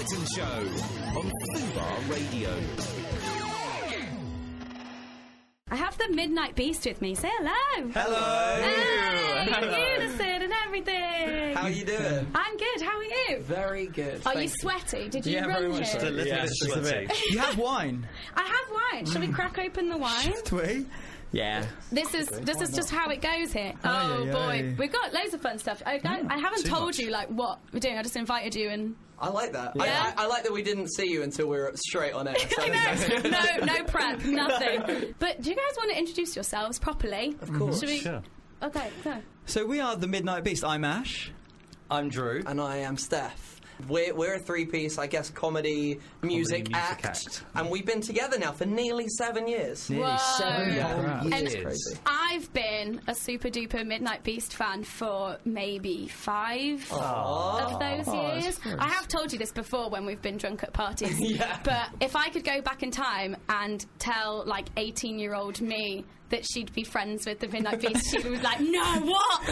Whitton Show on Fubar Radio. I have the Midnight Beast with me. Say hello. Hello. Hey, unison and everything. How are you doing? I'm good. How are you? Very good. Are you sweaty? Did you run here? Just a little bit sweaty. You have wine. I have wine. Shall we crack open the wine? Do we? Yeah. This is just how it goes here. Oh boy, we've got loads of fun stuff. I haven't told you like what we're doing. I just invited you and. I like that. Yeah. I like that we didn't see you until we were straight on air. So I know. No prep, nothing. But do you guys want to introduce yourselves properly? Of course. Should we? Sure. Okay. So we are the Midnight Beast. I'm Ash. I'm Drew. And I am Steph. We're a three-piece, I guess, comedy music act. And we've been together now for nearly 7 years. Nearly 7 years. And Crazy. I've been a super duper Midnight Beast fan for maybe 5 of those years. I have told you this before when we've been drunk at parties. Yeah. But if I could go back in time and tell like 18-year-old me that she'd be friends with the Midnight Beast, she was like, no, what?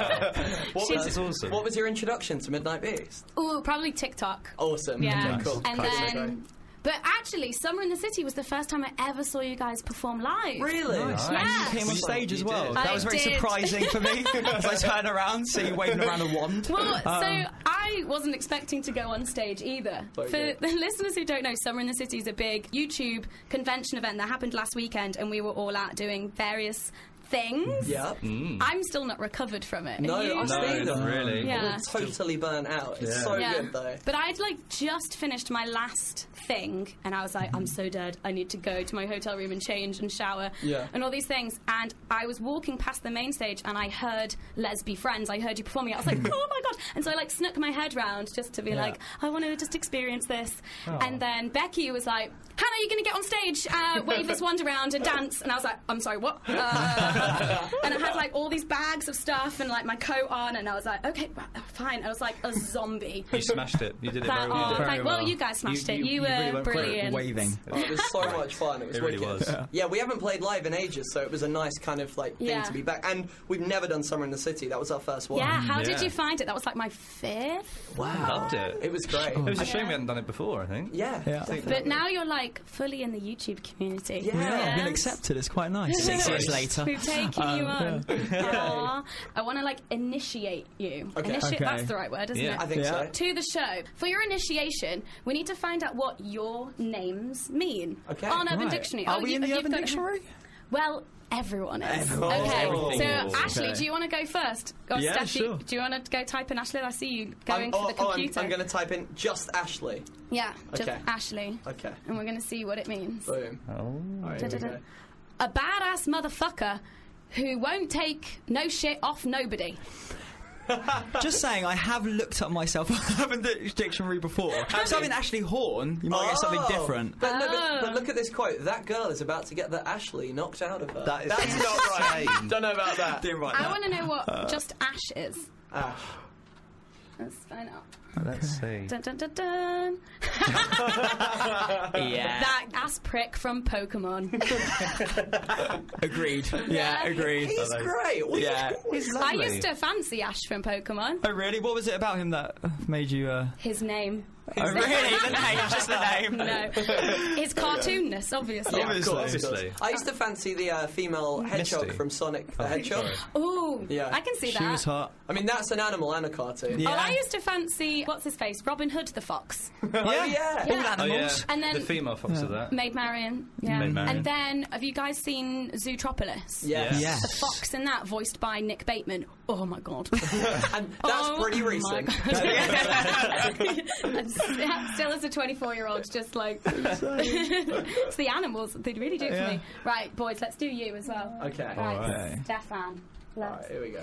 That's awesome. What was your introduction to Midnight Beast? Ooh, probably TikTok. Awesome. Yeah. Okay, cool. And Classic. then... But actually, Summer in the City was the first time I ever saw you guys perform live. Really? Nice. Yeah. And you came on stage as well. I That was very did. surprising for me. As I turn around, see you waving around a wand. Well, so I wasn't expecting to go on stage either. Very For good. the listeners who don't know, Summer in the City is a big YouTube convention event that happened last weekend, and we were all out doing various things. Yeah. I'm still not recovered from it. No, Are you? I'm still really. Yeah. We're totally burnt out. It's so good, though. But I'd like just finished my last thing, and I was like, I'm so dead. I need to go to my hotel room and change and shower and all these things. And I was walking past the main stage, and I heard Les Be Friends. I heard you performing. I was like, oh my god! And so I like snuck my head round just to be like, I want to just experience this. And then Becky was like, Hannah, you're going to get on stage, wave this wand around and dance. And I was like, I'm sorry, what? And I had like all these bags of stuff and like my coat on, and I was like, okay, fine. I was like a zombie. You smashed it. You did it very well. Very Well, well. you guys smashed it. You really were went for it, brilliant. waving. It was so much fun. It was It really wicked. was. Yeah, we haven't played live in ages, so it was a nice kind of like thing Yeah. to be back. And we've never done Summer in the City. That was our first one. Yeah, how did Yeah. you find it? That was like my 5th. Wow. Loved it. It was great. It was a shame we hadn't done it before, I think. Yeah. Yeah. But now you're like fully in the YouTube community. Yeah. I've been Yes. accepted. It's quite nice. 6 years later. We've taken you on. Aww. I want to like initiate you. Okay. Okay. That's the right word, isn't Yeah. it? I think Yeah. so. To the show. For your initiation, we need to find out what your names mean. Okay. On Urban Right. Dictionary. Are we in the you've Urban got- Dictionary? Well, everyone is. Everyone. Okay, Everything so is. Ashley, Okay. do you want to go first? Or Yeah, Steffi, sure. do you want to go type in Ashley? I see you going for the I'm computer. going to type in just Ashley. Yeah, just Okay. Ashley. Okay. And we're going to see what it means. Boom. Oh. All right, here we Da-da-da. go. A badass motherfucker who won't take no shit off nobody. Just saying, I have looked up myself on Urban Dictionary before. So I'm in Ashley Horn. You might get something different. But, no, but look at this quote. That girl is about to get the Ashley knocked out of her. That is That's not right. Don't know about that. Didn't write I that. want to know what just Ash is. Ash. Let's find out. Let's see. Dun, dun, dun, dun. Yeah. That ass prick from Pokemon. Agreed. Yeah, agreed. He's great. What Yeah. He's I lovely. used to fancy Ash from Pokemon. Oh, really? What was it about him that made you... His name. Oh, really? The name, just the name. No. His cartoonness, obviously. Yeah, of course, Obviously. I used to fancy the female hedgehog Misty. from Sonic the Hedgehog. sorry. Ooh, Yeah. I can see She that. was hot. I mean, that's an animal and a cartoon. Yeah. Oh, I used to fancy, what's his face? Robin Hood the Fox. Oh, yeah. Yeah. All Oh, yeah. animals. And then- the female fox of that. Maid Marian. Yeah. Maid Marian. And then, have you guys seen Zootropolis? Yes. Yes. The fox in that, voiced by Nick Bateman. Oh my god. And that's Oh pretty my recent. God. And still as a 24-year-old, just like... it's the animals. They really do it for me. Right, boys, let's do you as well. Okay. Right, Alright. Stefan. Alright, here we go.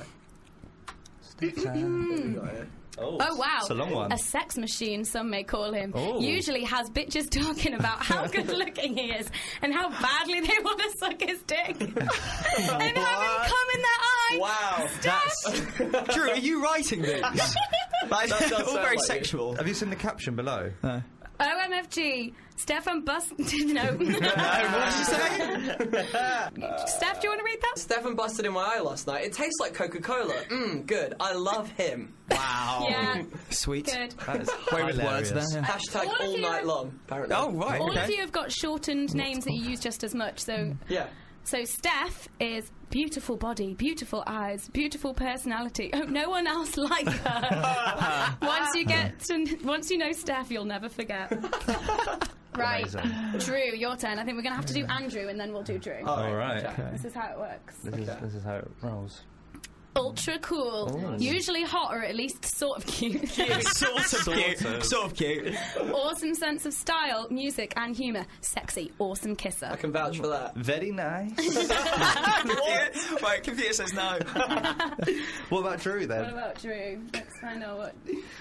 Oh, Oh wow! It's a long one. A sex machine, some may call him. Oh. Usually has bitches talking about how good looking he is and how badly they want to suck his dick and have him come in their eye. Wow. That's... Drew, are you writing these? Like, That does all sound very like you. sexual. Have you seen the caption below? No. OMFG. Stefan busted. No. What did you say? Steph, do you want to read that? Stefan busted in my eye last night. It tastes like Coca-Cola. Good. I love him. Wow. Yeah. Sweet. Good. That is Way with words hilarious. there. Hashtag all night long, apparently. Oh, right. All okay. of you have got shortened names that you use just as much. So Yeah. So Steph is beautiful body, beautiful eyes, beautiful personality. Oh, no one else like her. Once you know Steph, you'll never forget. Right, Amazing. Drew, your turn. I think we're going to have to do Andrew and then we'll do Drew. All right. Okay. This is how it works. This is how it rolls. Ultra cool. Oh. Usually hot or at least sort of cute. Sort of cute. Awesome sense of style, music and humour. Sexy, awesome kisser. I can vouch for that. Very nice. Wait, computer says no. What about Drew What then? about Drew? Let's find out what...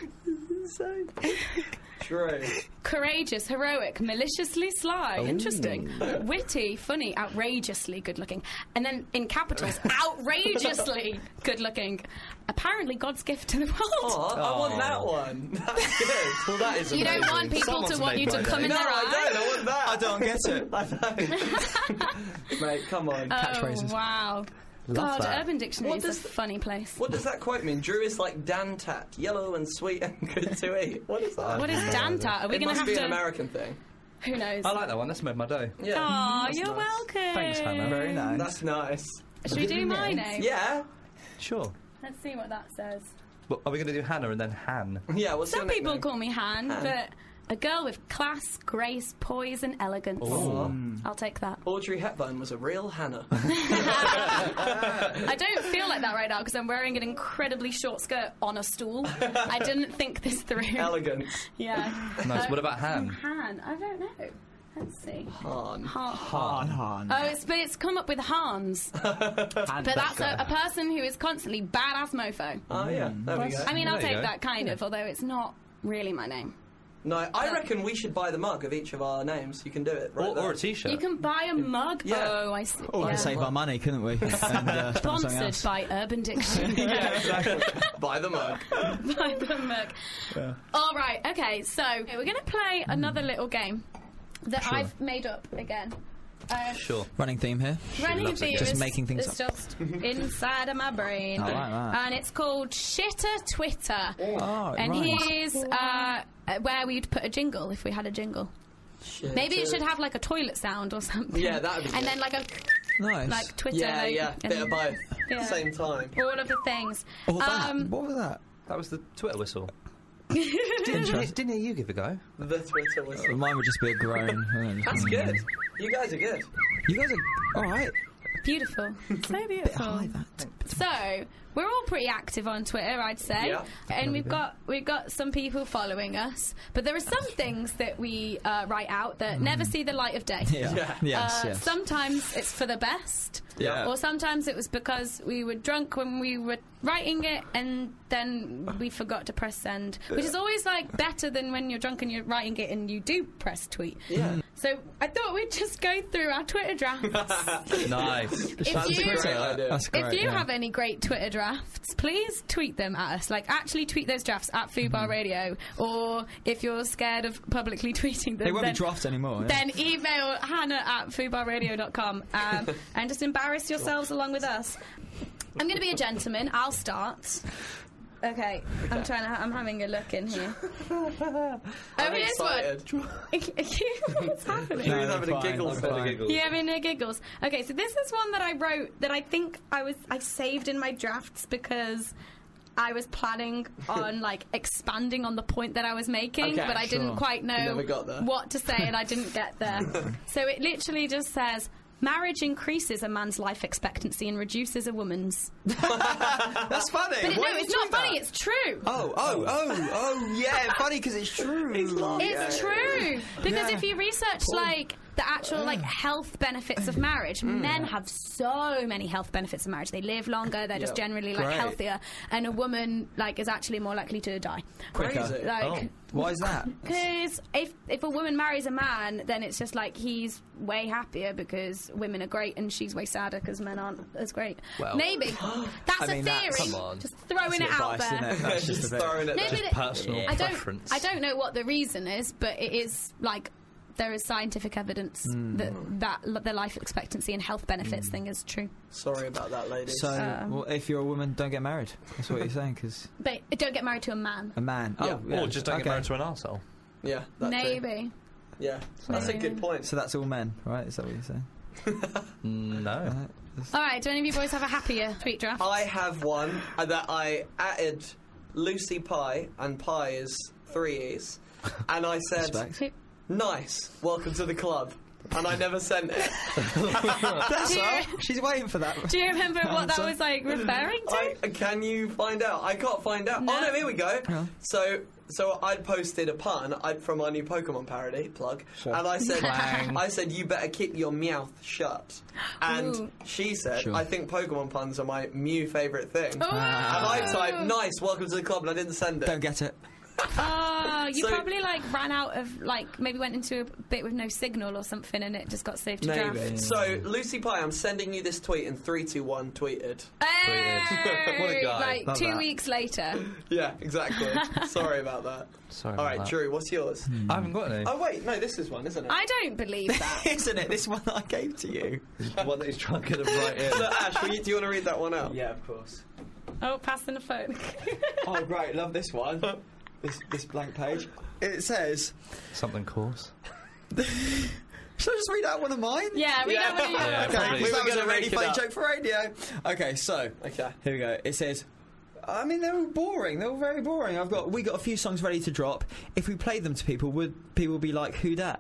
True. Courageous, heroic, maliciously sly. Interesting. Witty, funny, outrageously good looking. And then in capitals, outrageously good looking. Apparently God's gift to the world. Oh, I want that one. That's good. Well, that is You amazing. don't want people Someone's to want you made to my come day. in No, their I eye. don't. I want that. I don't get it. I don't. Mate, come on. Catchphrases. Oh, wow. Love God, that. Urban Dictionary What is a does funny place. What does that quote mean? Drew is like Dantat, yellow and sweet and good to eat. What is that? What is Danta? Are we It going to must have be to... an American thing. Who knows? I like that one. That's made my day. Yeah. Aw, That's you're nice. welcome. Thanks, Hannah. Very nice. That's nice. Should we do my name? Yeah. Sure. Let's see what that says. Well, are we going to do Hannah and then Han? Yeah, what's Some your people nickname? call me Han, but a girl with class, grace, poise and elegance. Aw. I'll take that. Audrey Hepburn was a real Hannah. I don't feel like that right now because I'm wearing an incredibly short skirt on a stool. I didn't think this through. Elegance. Yeah. Nice. What about Han? Han? I don't know. Let's see. Han. Han. Oh, it's come up with Hans. But that's a person who is constantly badass mofo. Oh, yeah. There we go. I mean, I'll There you take go. that kind of, although it's not really my name. No, I reckon we should buy the mug of each of our names. You can do it. Right Or there. a T-shirt. You can buy a mug. Yeah. Oh, I see. We Yeah. could save our money, couldn't we? And, spend on something Sponsored else. by Urban Dictionary. Yeah, exactly. Buy the mug. By the mug. All right. Okay. So we're going to play another little game that Sure. I've made up again. Sure. Running theme here. Running loves it. theme Just is- making things it's just inside of my brain. I like that. And it's called Shitter Twitter. Oh, And right. here's where we'd put a jingle if we had a jingle. Shit. Maybe it should have like a toilet sound or something. Yeah, that would be And good. then like a Nice. like Twitter. Yeah, like, yeah. and Bit of both. Yeah. Same time. all of the things. What was that? What was that? That was the Twitter whistle. Interesting. Didn't you give a go? The Twitter whistle. Mine would just be a groan. That's good. You guys are good. You guys are alright. Beautiful. So beautiful. I like that. So we're all pretty active on Twitter, I'd say, Yeah. and we've got some people following us. But there are some things that we write out that never see the light of day. Yeah. Yeah. Yes. Sometimes it's for the best, Yeah. or sometimes it was because we were drunk when we were writing it, and then we forgot to press send, which is always like better than when you're drunk and you're writing it and you do press tweet. Yeah. So I thought we'd just go through our Twitter drafts. Nice. If That's you- a great idea. That's great. If you yeah. have any great Twitter drafts, please tweet them at us. Like, actually tweet those drafts at Fubar Radio. Or if you're scared of publicly tweeting them, They won't be then, drafts anymore. Yeah. then email Hannah at fubarradio.com and just embarrass yourselves along with us. I'm going to be a gentleman. I'll start. Okay, I'm having a look in here. I'm here's excited. one. What's happening? You're having a fine, giggle. I'm Phil. fine. You having a giggles? Okay, so this is one that I wrote that I think I saved in my drafts because I was planning on like expanding on the point that I was making, Okay, but I didn't sure. quite know never got there. what to say, and I didn't get there. So it literally just says, marriage increases a man's life expectancy and reduces a woman's. That's funny. But Why no, did it's you not do that? funny, it's true. Oh, yeah, funny because it's true. It's true because Yeah. if you research like the actual like health benefits of marriage. Men have so many health benefits of marriage. They live longer. They're just generally like healthier, and a woman like is actually more likely to die. Crazy. Like, why is that? Because if a woman marries a man, then it's just like he's way happier because women are great, and she's way sadder because men aren't as great. Well, maybe that's a theory. come on. Just throwing it out Advice, there. isn't it? That's just a bit. throwing it there. Personal preference. I don't know what the reason is, but it is like there is scientific evidence that the life expectancy and health benefits thing is true. Sorry about that, ladies. So, well, if you're a woman, don't get married. That's what you're saying, because But don't get married to a man. a man. Yeah. Or just don't get married to an arsehole. Yeah, that too. Maybe. Yeah, that's a good point. So that's all men, right? Is that what you're saying? No. All right, do any of you boys have a happier tweet draft? I have one that I added Lucy Pie, and Pie is 3 E's, and I said, Respect. nice, welcome to the club. And I never sent it. That's all. She's waiting for that. Do you remember what that was like referring to? Can you find out? I can't find out. No. Oh no, here we go. Yeah. So I'd posted a pun from my new Pokemon parody plug, and I said you better keep your mouth shut. And Ooh. she said, Sure. I think Pokemon puns are my new favourite thing. Ooh. And I typed, nice, welcome to the club, and I didn't send it. Don't get it. Oh, you So- probably like ran out of like maybe went into a bit with no signal or something, and it just got saved to Maybe. draft. So, Lucy Pie, I'm sending you this tweet in 3, 2, 1, tweeted. Hey! What a guy. Like Love 2 that. weeks later. Yeah, exactly. Sorry about that. Sorry. All about right, that. Drew, what's yours? I haven't got any. Oh, wait, no, this is one, isn't it? I don't believe that. Isn't it? This one that I gave to you. The one that he's trying to get him right in. Look, Ash, do you want to read that one out? Yeah, of course. Oh, passing the phone. Oh, great. Love this one. This blank page. It says... Something coarse. Should I just read out one of mine? Yeah, read out one of yours. Yeah, Okay, probably. because that We was were a gonna really make it funny up. joke for radio. Okay, so... Okay. Here we go. It says... I mean, they're all boring. They're all very boring. We got a few songs ready to drop. If we played them to people, would people be like, who dat?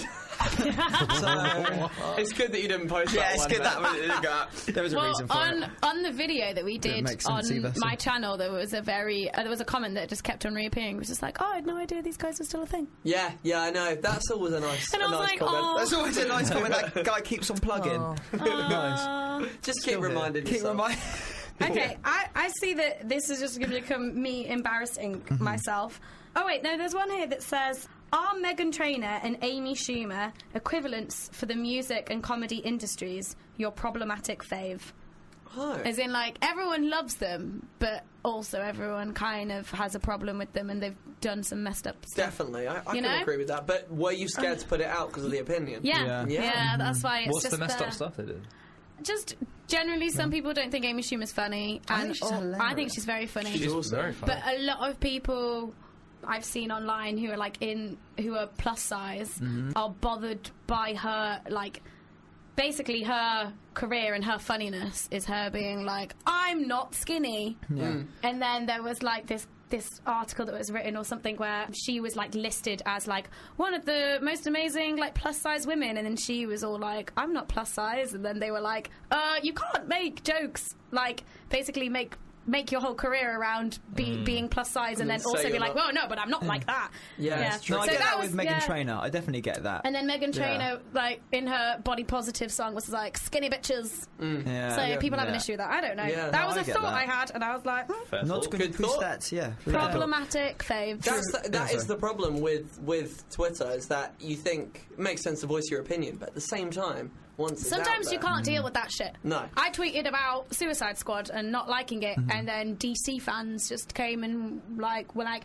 It's good that you didn't post that Yeah, it's one. good mate. that one. There was a Well, reason for it. on the video that we did make on sense either, so- my channel, there was a comment that just kept on reappearing. It was just like, oh, I had no idea these guys were still a thing. Yeah, I know. That's always a nice, And I was like, comment. oh. That's always a nice comment. That guy keeps on plugging. Nice. Just keep reminding Keep yourself. reminding. Okay, I see that this is just going to become me embarrassing myself. Oh, wait, no, there's one here that says, are Meghan Trainor and Amy Schumer equivalents for the music and comedy industries your problematic fave? Oh. As in, like, everyone loves them, but also everyone kind of has a problem with them and they've done some messed up stuff. Definitely, I You can know? agree with that. But were you scared to put it out because of the opinion? Yeah, Yeah. that's why it's What's just the messed up stuff they did? Just generally, some people don't think Amy Schumer's funny, I and think she's I think hilarious. she's very funny. She's awesome. very funny. But a lot of people I've seen online who are like who are plus size are bothered by her, like basically her career and her funniness is her being like, I'm not skinny. Yeah. And then there was like this article that was written or something where she was like listed as like one of the most amazing like plus size women, and then she was all like, I'm not plus size, and then they were like, you can't make jokes like basically make your whole career around being plus size, and then say also be you're like, not. well, no, but I'm not like that. Yeah, it's true. No, I So get that was- with Meghan yeah. Trainor. I definitely get that. And then Meghan Trainor, like in her body positive song, was like skinny bitches. Yeah. So people have an issue with that. I don't know. Yeah, that no, was I a get thought that. I had, and I was like, Fair Not thought. good, Good good thought. stats, yeah. problematic fave. That is sorry. the problem with Twitter, is that you think it makes sense to voice your opinion, but at the same time, once it's Sometimes out you there, can't deal with that shit. No. I tweeted about Suicide Squad and not liking it, and then DC fans just came and were like,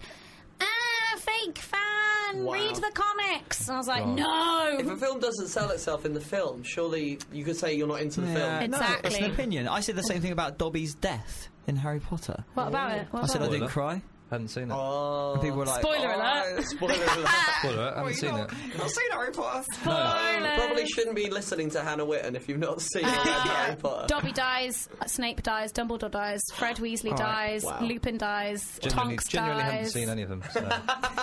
fake fan, Wow. read the comics. And I was like, If no. a film doesn't sell itself in the film, surely you could say you're not into the film. No, it's Exactly. an opinion. I said the same thing about Dobby's death in Harry Potter. What about it? What I said I about it? didn't cry. Hadn't seen it. Oh. And people were like, Spoiler alert. Spoiler alert. Spoiler alert, haven't seen it. I've seen Harry Potter. Spoilers. Probably shouldn't be listening to Hannah Witten if you've not seen Harry Potter. Dobby dies, Snape dies, Dumbledore dies, Fred Weasley dies, wow. Lupin dies, Genuinely Tonks haven't dies. seen any of them. So. The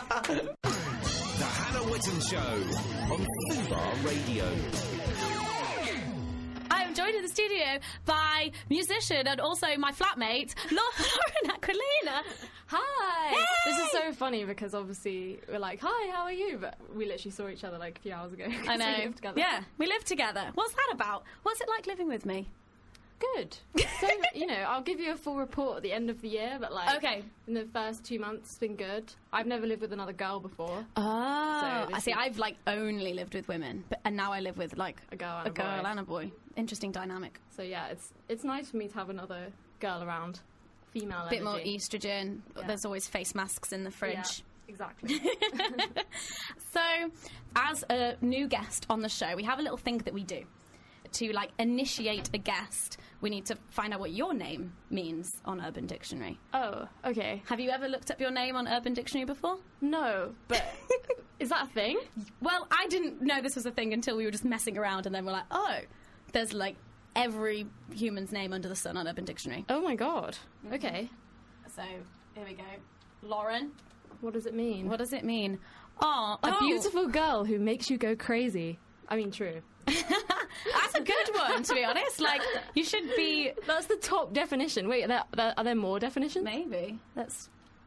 Hannah Witten Show on Fubar Radio. I'm joined in the studio by musician and also my flatmate, Lauren Aquilina. Hi! Hey! This is so funny because obviously we're like, hi, how are you? But we literally saw each other like a few hours ago. I know. We lived together. Yeah, we live together. What's that about? What's it like living with me? Good. So, I'll give you a full report at the end of the year, but Okay. in the first 2 months, it's been good. I've never lived with another girl before. Oh, So I see. I've only lived with women, and now I live with A girl and a a girl boy. and a boy. Interesting dynamic. So yeah, it's nice for me to have another girl around. Female Bit more energy. estrogen. Yeah. There's always face masks in the fridge. Yeah, exactly. So, as a new guest on the show, we have a little thing that we do. To initiate a guest, we need to find out what your name means on Urban Dictionary. Oh, okay. Have you ever looked up your name on Urban Dictionary before? No, but is that a thing? Well, I didn't know this was a thing until we were just messing around, and then we're like, oh, there's every human's name under the sun on Urban Dictionary. Oh my god. Okay. So, here we go. Lauren, What does it mean? what does it mean? Oh, A beautiful girl who makes you go crazy. I mean, true. That's a good one, to be honest. You should be... That's the top definition. Wait, are there more definitions? Maybe. That's...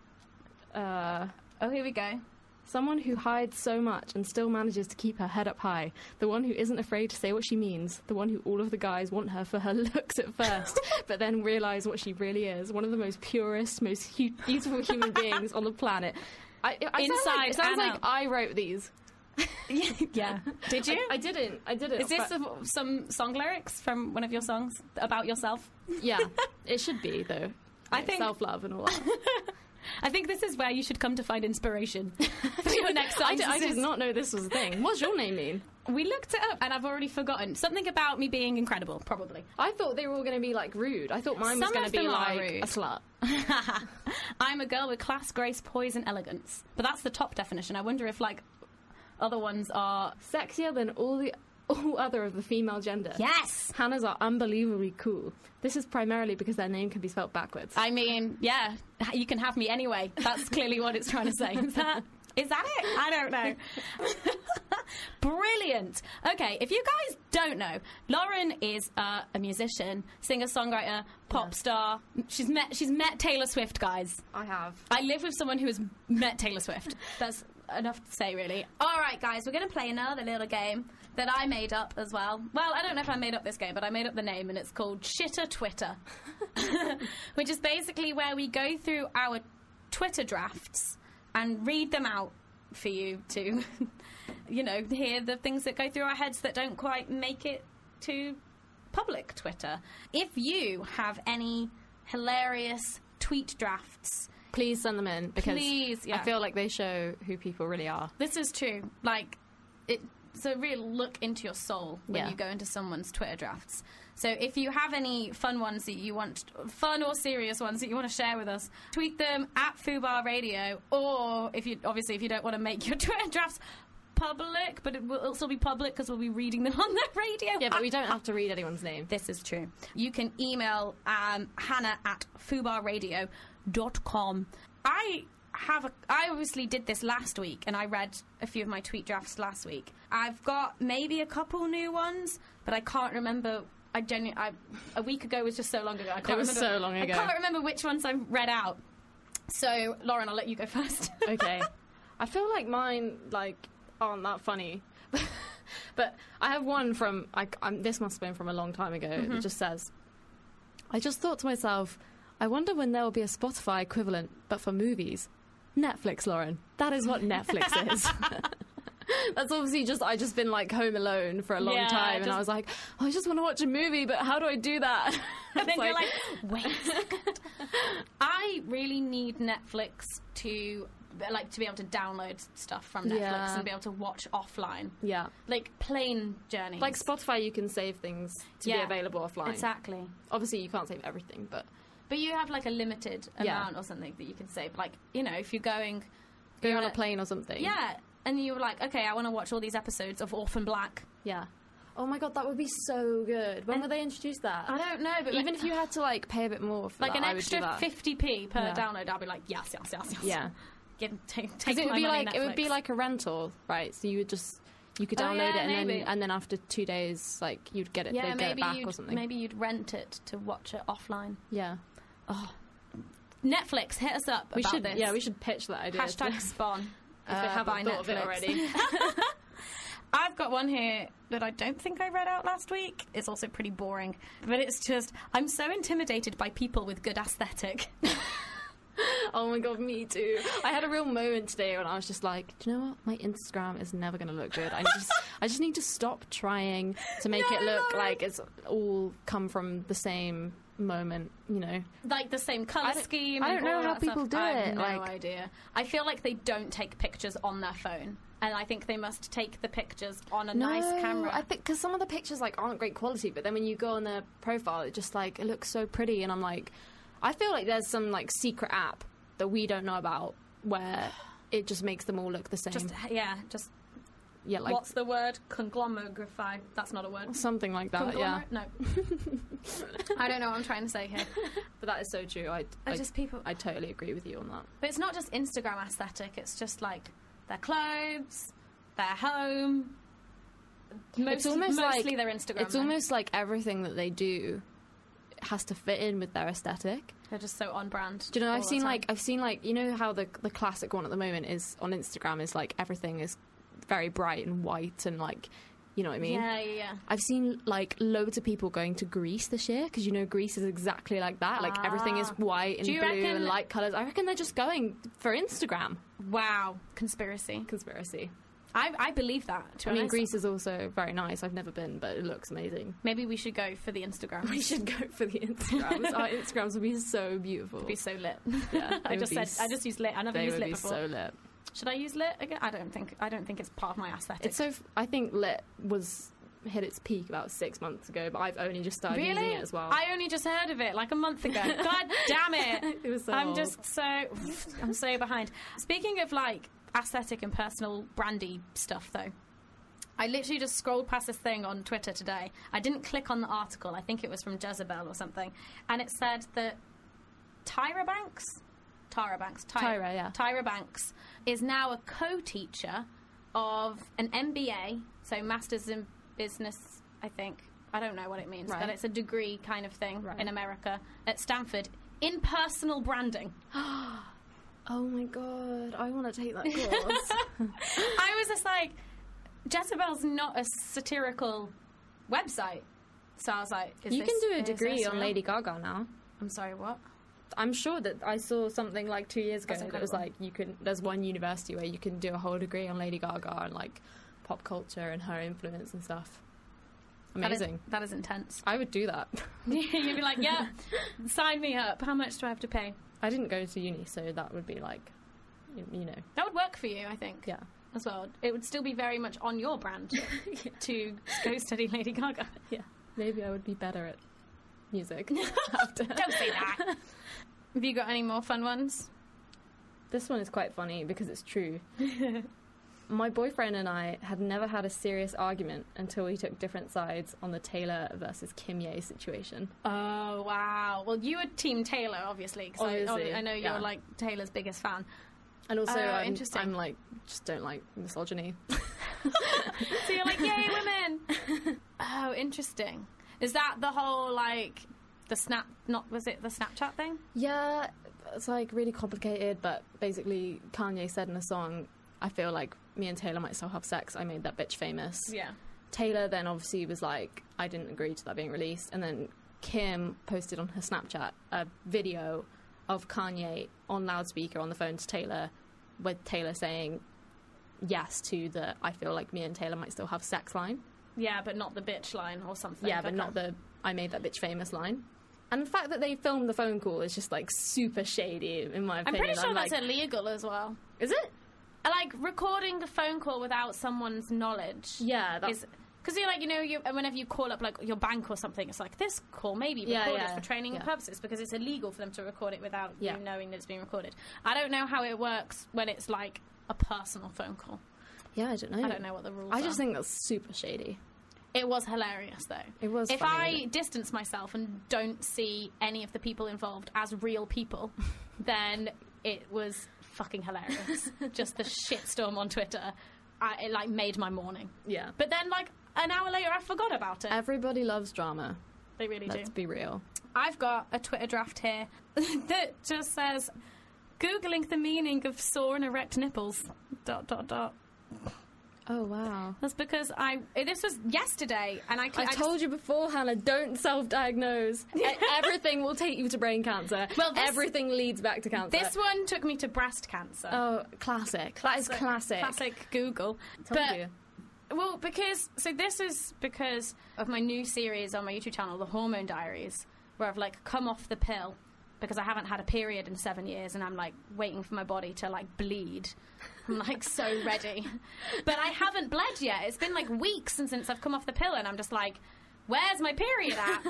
Uh, Oh, here we go. someone who hides so much and still manages to keep her head up high. The one who isn't afraid to say what she means. The one who all of the guys want her for her looks at first, but then realise what she really is. One of the most purest, most beautiful human beings on the planet. It sounds like I wrote these. Yeah. Did you? I didn't. Is this some song lyrics from one of your songs about yourself? Yeah, it should be, though. I think... self-love and all that. I think this is where you should come to find inspiration for your next song. I did not know this was a thing. What's your name mean? We looked it up and I've already forgotten. Something about me being incredible, probably. I thought they were all going to be, rude. I thought mine was Some going of to be, them are rude. a slut. I'm a girl with class, grace, poise and elegance. But that's the top definition. I wonder if, other ones are... Sexier than all other of the female gender. Yes! Hannah's are unbelievably cool. This is primarily because their name can be spelled backwards. I mean, yeah, you can have me anyway. That's clearly what it's trying to say. Is that it? I don't know. Brilliant. Okay, if you guys don't know, Lauren is a musician, singer-songwriter, pop star. She's met Taylor Swift, guys. I have. I live with someone who has met Taylor Swift. That's enough to say, really. All right, guys, we're going to play another little game that I made up as well. Well, I don't know if I made up this game, but I made up the name, and it's called Shitter Twitter, which is basically where we go through our Twitter drafts and read them out for you to, hear the things that go through our heads that don't quite make it to public Twitter. If you have any hilarious tweet drafts... Please send them in, because yeah. I feel like they show who people really are. This is true. It's a real look into your soul when you go into someone's Twitter drafts. So if you have any fun ones that you want, fun or serious ones that you want to share with us, tweet them at Fubar Radio, or if you don't want to make your Twitter drafts public, but it will still be public because we'll be reading them on the radio. Yeah, but we don't have to read anyone's name. This is true. You can email Hannah at fubarradio.com. I obviously did this last week, and I read a few of my tweet drafts last week. I've got maybe a couple new ones, but I can't remember. A week ago was just so long ago. I can't remember. So long ago. I can't remember which ones I read out. So, Lauren, I'll let you go first. Okay. I feel like mine aren't that funny, but I have one from this must have been from a long time ago. It just says, "I just thought to myself, I wonder when there will be a Spotify equivalent, but for movies. Netflix, Lauren. That is what Netflix is." That's obviously I just been Home Alone for a long time, and I was like, I just want to watch a movie, but how do I do that? And then you're like, wait a second. I really need Netflix to be able to download stuff from Netflix and be able to watch offline. Yeah. Plane journeys. Like Spotify, you can save things to be available offline. Exactly. Obviously, you can't save everything, but you have a limited amount or something that you can save. If you're going on a plane or something. Yeah. And you were like, okay, I want to watch all these episodes of Orphan Black. Yeah. Oh my god, that would be so good. When will they introduce that? I don't know, but even if you had to pay a bit more for that, an extra 50p per download, I'd be like, yes. Yeah. Take it would my be money, it would be like a rental, right? So you could download it and then after 2 days, you'd get it. They'd get it back or something. Maybe you'd rent it to watch it offline. Yeah. Oh, Netflix, hit us up about this. Yeah, we should pitch that idea. Hashtag Spawn. If they haven't thought of it already. I've got one here that I don't think I read out last week. It's also pretty boring. But it's just, I'm so intimidated by people with good aesthetic. Oh my god, me too. I had a real moment today when I was just like, do you know what? My Instagram is never going to look good. I just need to stop trying to make it look like it's all come from the same moment, you know. Like the same colour scheme. I don't know how people do it. I have no idea. I feel like they don't take pictures on their phone. And I think they must take the pictures on a nice camera. I think because some of the pictures like aren't great quality, but then when you go on their profile, it just like it looks so pretty, and I'm like, I feel like there's some like secret app that we don't know about where it just makes them all look the same. Yeah, like what's the word? Conglomerify. That's not a word. Something like that. Yeah. No. I don't know what I'm trying to say here. But that is so true. I totally agree with you on that. But it's not just Instagram aesthetic. It's just like their clothes, their home. Mostly their Instagram. It's almost like everything that they do has to fit in with their aesthetic. They're just so on brand. Do you know? I've seen like you know how the classic one at the moment is on Instagram is like everything is very bright and white and like, you know what I mean? Yeah. I've seen like loads of people going to Greece this year because you know Greece is exactly like that. Like everything is white and blue and light colours. I reckon they're just going for Instagram. Wow, conspiracy. I believe that. I mean, Greece is also very nice. I've never been, but it looks amazing. Maybe we should go for the Instagram. We should go for the Instagrams. Our Instagrams would be so beautiful. It'd be so lit. Yeah, I just used lit. I never used lit before. They would be so lit. Should I use lit again? I don't think it's part of my aesthetic. It's so. I think lit hit its peak about 6 months ago, but I've only just started using it as well. I only just heard of it like a month ago. God damn it! It was so I'm so behind. Speaking of like aesthetic and personal brandy stuff, though, I literally just scrolled past this thing on Twitter today. I didn't click on the article. I think it was from Jezebel or something, and it said that Tyra Banks is now a co-teacher of an MBA, so Masters in Business, I think. I don't know what it means, but it's a degree kind of thing in America at Stanford in personal branding. Oh my god, I want to take that course. I was just like, Jezebel's not a satirical website. So I was like, you can do a degree on Lady Gaga now. I'm sorry, what? I'm sure that I saw something like 2 years ago that was like there's one university where you can do a whole degree on Lady Gaga and like pop culture and her influence and stuff. Amazing. That is intense. I would do that. You'd be like, yeah, sign me up. How much do I have to pay? I didn't go to uni, so that would be like, you know. That would work for you, I think. Yeah. As well. It would still be very much on your brand to go study Lady Gaga. Yeah. Maybe I would be better at music. Don't say that. Have you got any more fun ones? This one is quite funny because it's true. My boyfriend and I had never had a serious argument until we took different sides on the Taylor versus Kim Ye situation. Oh, wow. Well, you were Team Taylor, obviously. I know you're like Taylor's biggest fan. And also, I'm like, just don't like misogyny. So you're like, yay, women! Oh, interesting. Is that the whole, like, was it the Snapchat thing? Yeah, it's like really complicated, but basically Kanye said in a song, I feel like me and Taylor might still have sex, I made that bitch famous. Yeah. Taylor then obviously was like, I didn't agree to that being released, and then Kim posted on her Snapchat a video of Kanye on loudspeaker on the phone to Taylor, with Taylor saying yes to the I feel like me and Taylor might still have sex line. Yeah, but not the bitch line or something. Yeah, but not the I made that bitch famous line. And the fact that they filmed the phone call is just like super shady, in my opinion. I'm pretty sure that's illegal as well. Is it? Like recording a phone call without someone's knowledge. Yeah, that's because you're like, you know, whenever you call up like your bank or something, it's like this call may be recorded for training purposes because it's illegal for them to record it without you knowing that it's being recorded. I don't know how it works when it's like a personal phone call. Yeah, I don't know. I don't know what the rules are. I just think that's super shady. It was hilarious, though. It was If funny. I distance myself and don't see any of the people involved as real people, then it was fucking hilarious. Just the shitstorm on Twitter, it like made my morning. Yeah. But then like an hour later, I forgot about it. Everybody loves drama. They really do. Let's be real. I've got a Twitter draft here that just says, Googling the meaning of sore and erect nipples, ... Oh, wow. That's because this was yesterday, and I told you before, Hannah, don't self-diagnose. Everything will take you to brain cancer. Well, everything leads back to cancer. This one took me to breast cancer. Oh, classic. That is classic. Classic Google. Told you. Well, this is because of my new series on my YouTube channel, The Hormone Diaries, where I've, like, come off the pill because I haven't had a period in 7 years, and I'm, like, waiting for my body to, like, bleed. I'm, like, so ready. But I haven't bled yet. It's been, like, weeks since I've come off the pill, and I'm just like, where's my period at?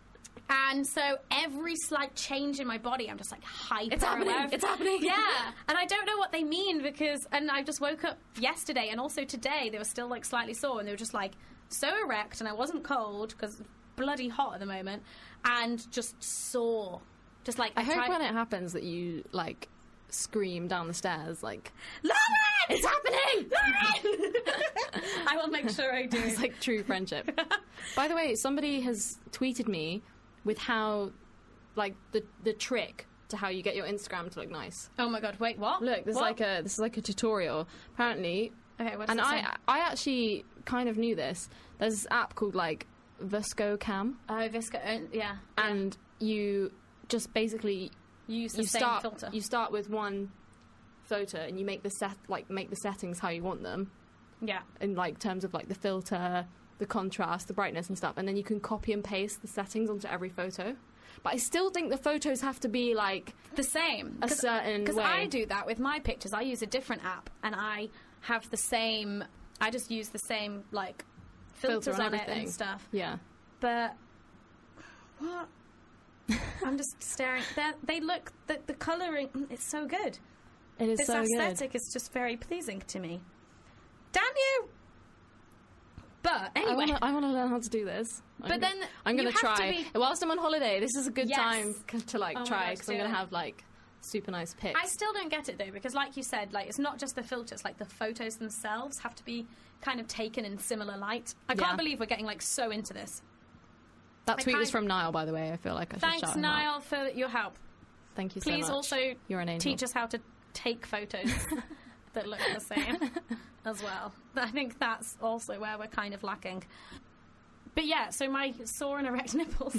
And so every slight change in my body, I'm just, like, hyper. It's happening. It's happening. Yeah. And I don't know what they mean and I just woke up yesterday, and also today, they were still, like, slightly sore, and they were just, like, so erect, and I wasn't cold, because it's bloody hot at the moment, and just sore. Just, like, I hope when it happens that you, like, scream down the stairs, like, Lauren! It's happening! Lauren! I will make sure I do. It's like true friendship. By the way, somebody has tweeted me with how, like, the trick to how you get your Instagram to look nice. Oh my god, wait, what? Look, this is like a tutorial. Apparently, okay, what does and it say? I actually kind of knew this. There's this app called, like, Visco Cam. Oh, Visco, yeah. And you just basically use the same filter. You start with one photo and you make the settings how you want them. Yeah. In, like, terms of, like, the filter, the contrast, the brightness and stuff, and then you can copy and paste the settings onto every photo. But I still think the photos have to be, like, the same, a certain way. Because I do that with my pictures. I use a different app, and I have the same. I just use the same, like, filters on it and stuff. Yeah. But what? I'm just staring. They look. The colouring. It's so good. It is so good. This aesthetic is just very pleasing to me. Damn you! But anyway, I want to learn how to do this. I'm going to try. Whilst I'm on holiday, this is a good time to, like, try, because I'm going to have, like, super nice pics. I still don't get it, though, because, like you said, like, it's not just the filters. Like, the photos themselves have to be kind of taken in similar light. I can't believe we're getting, like, so into this. That tweet was from Niall, by the way. I feel like I should shout him out. Thanks, Niall, for your help. Thank you so much. Please also You're an angel. Teach us how to take photos that look the same as well. I think that's also where we're kind of lacking. But yeah, so my sore and erect nipples.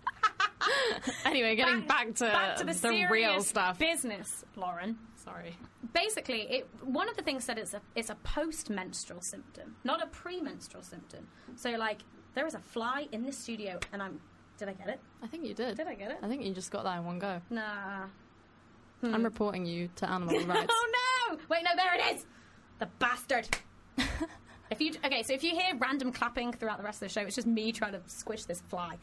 Anyway, getting back to the real stuff. Business, Lauren. Sorry. Basically, one of the things said it's a post-menstrual symptom, not a pre-menstrual symptom. So, like, there is a fly in this studio, and did I get it? I think you did. Did I get it? I think you just got that in one go. Nah. I'm reporting you to animal rights. Oh no! Wait, no, there it is! The bastard! So if you hear random clapping throughout the rest of the show, it's just me trying to squish this fly.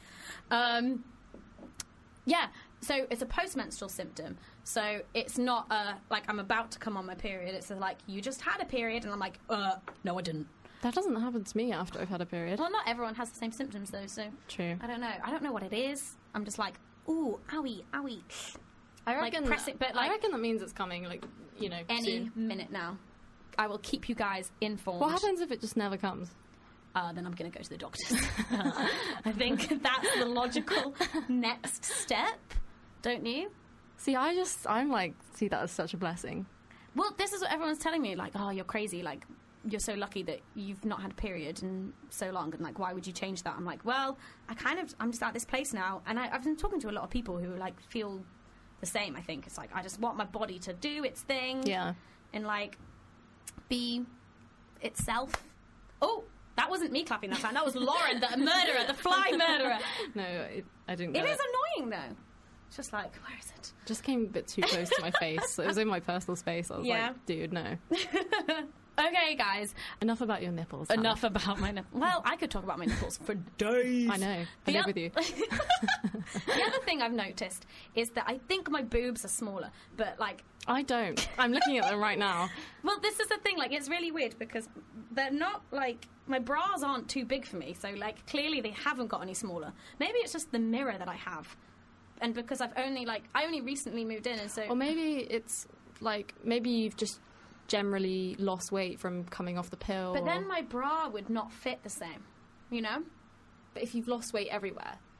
Yeah, so it's a post-menstrual symptom. So it's not like I'm about to come on my period. It's like, you just had a period, and I'm like, no, I didn't. That doesn't happen to me after I've had a period. Well, not everyone has the same symptoms, though, so... True. I don't know. I don't know what it is. I'm just like, ooh, owie, owie. I reckon, like, press it, but, like... I reckon that means it's coming, like, you know, any soon. minute now. I will keep you guys informed. What happens if it just never comes? Then I'm going to go to the doctors. I think that's the logical next step, don't you? See, I'm like, see that as such a blessing. Well, this is what everyone's telling me, like, oh, you're crazy, like, you're so lucky that you've not had a period in so long, and, like, why would you change that? I'm like, well, I'm just at this place now, and I've been talking to a lot of people who, like, feel the same, I think. It's like, I just want my body to do its thing. Yeah. And, like, be itself. Oh, that wasn't me clapping that time. That was Lauren, the murderer, the fly murderer. No, I didn't get it. It is annoying, though. It's just like, where is it? Just came a bit too close to my face. It was in my personal space. I was like, dude, no. Okay, guys. Enough about your nipples. Enough about my nipples. Well, I could talk about my nipples for days. I know. I live with you. The other thing I've noticed is that I think my boobs are smaller, but, like... I don't. I'm looking at them right now. Well, this is the thing. Like, it's really weird because they're not, like... My bras aren't too big for me, so, like, clearly they haven't got any smaller. Maybe it's just the mirror that I have. And because I only recently moved in, and so... Or maybe it's, like, maybe you've just generally lost weight from coming off the pill. But then my bra would not fit the same, you know? But if you've lost weight everywhere...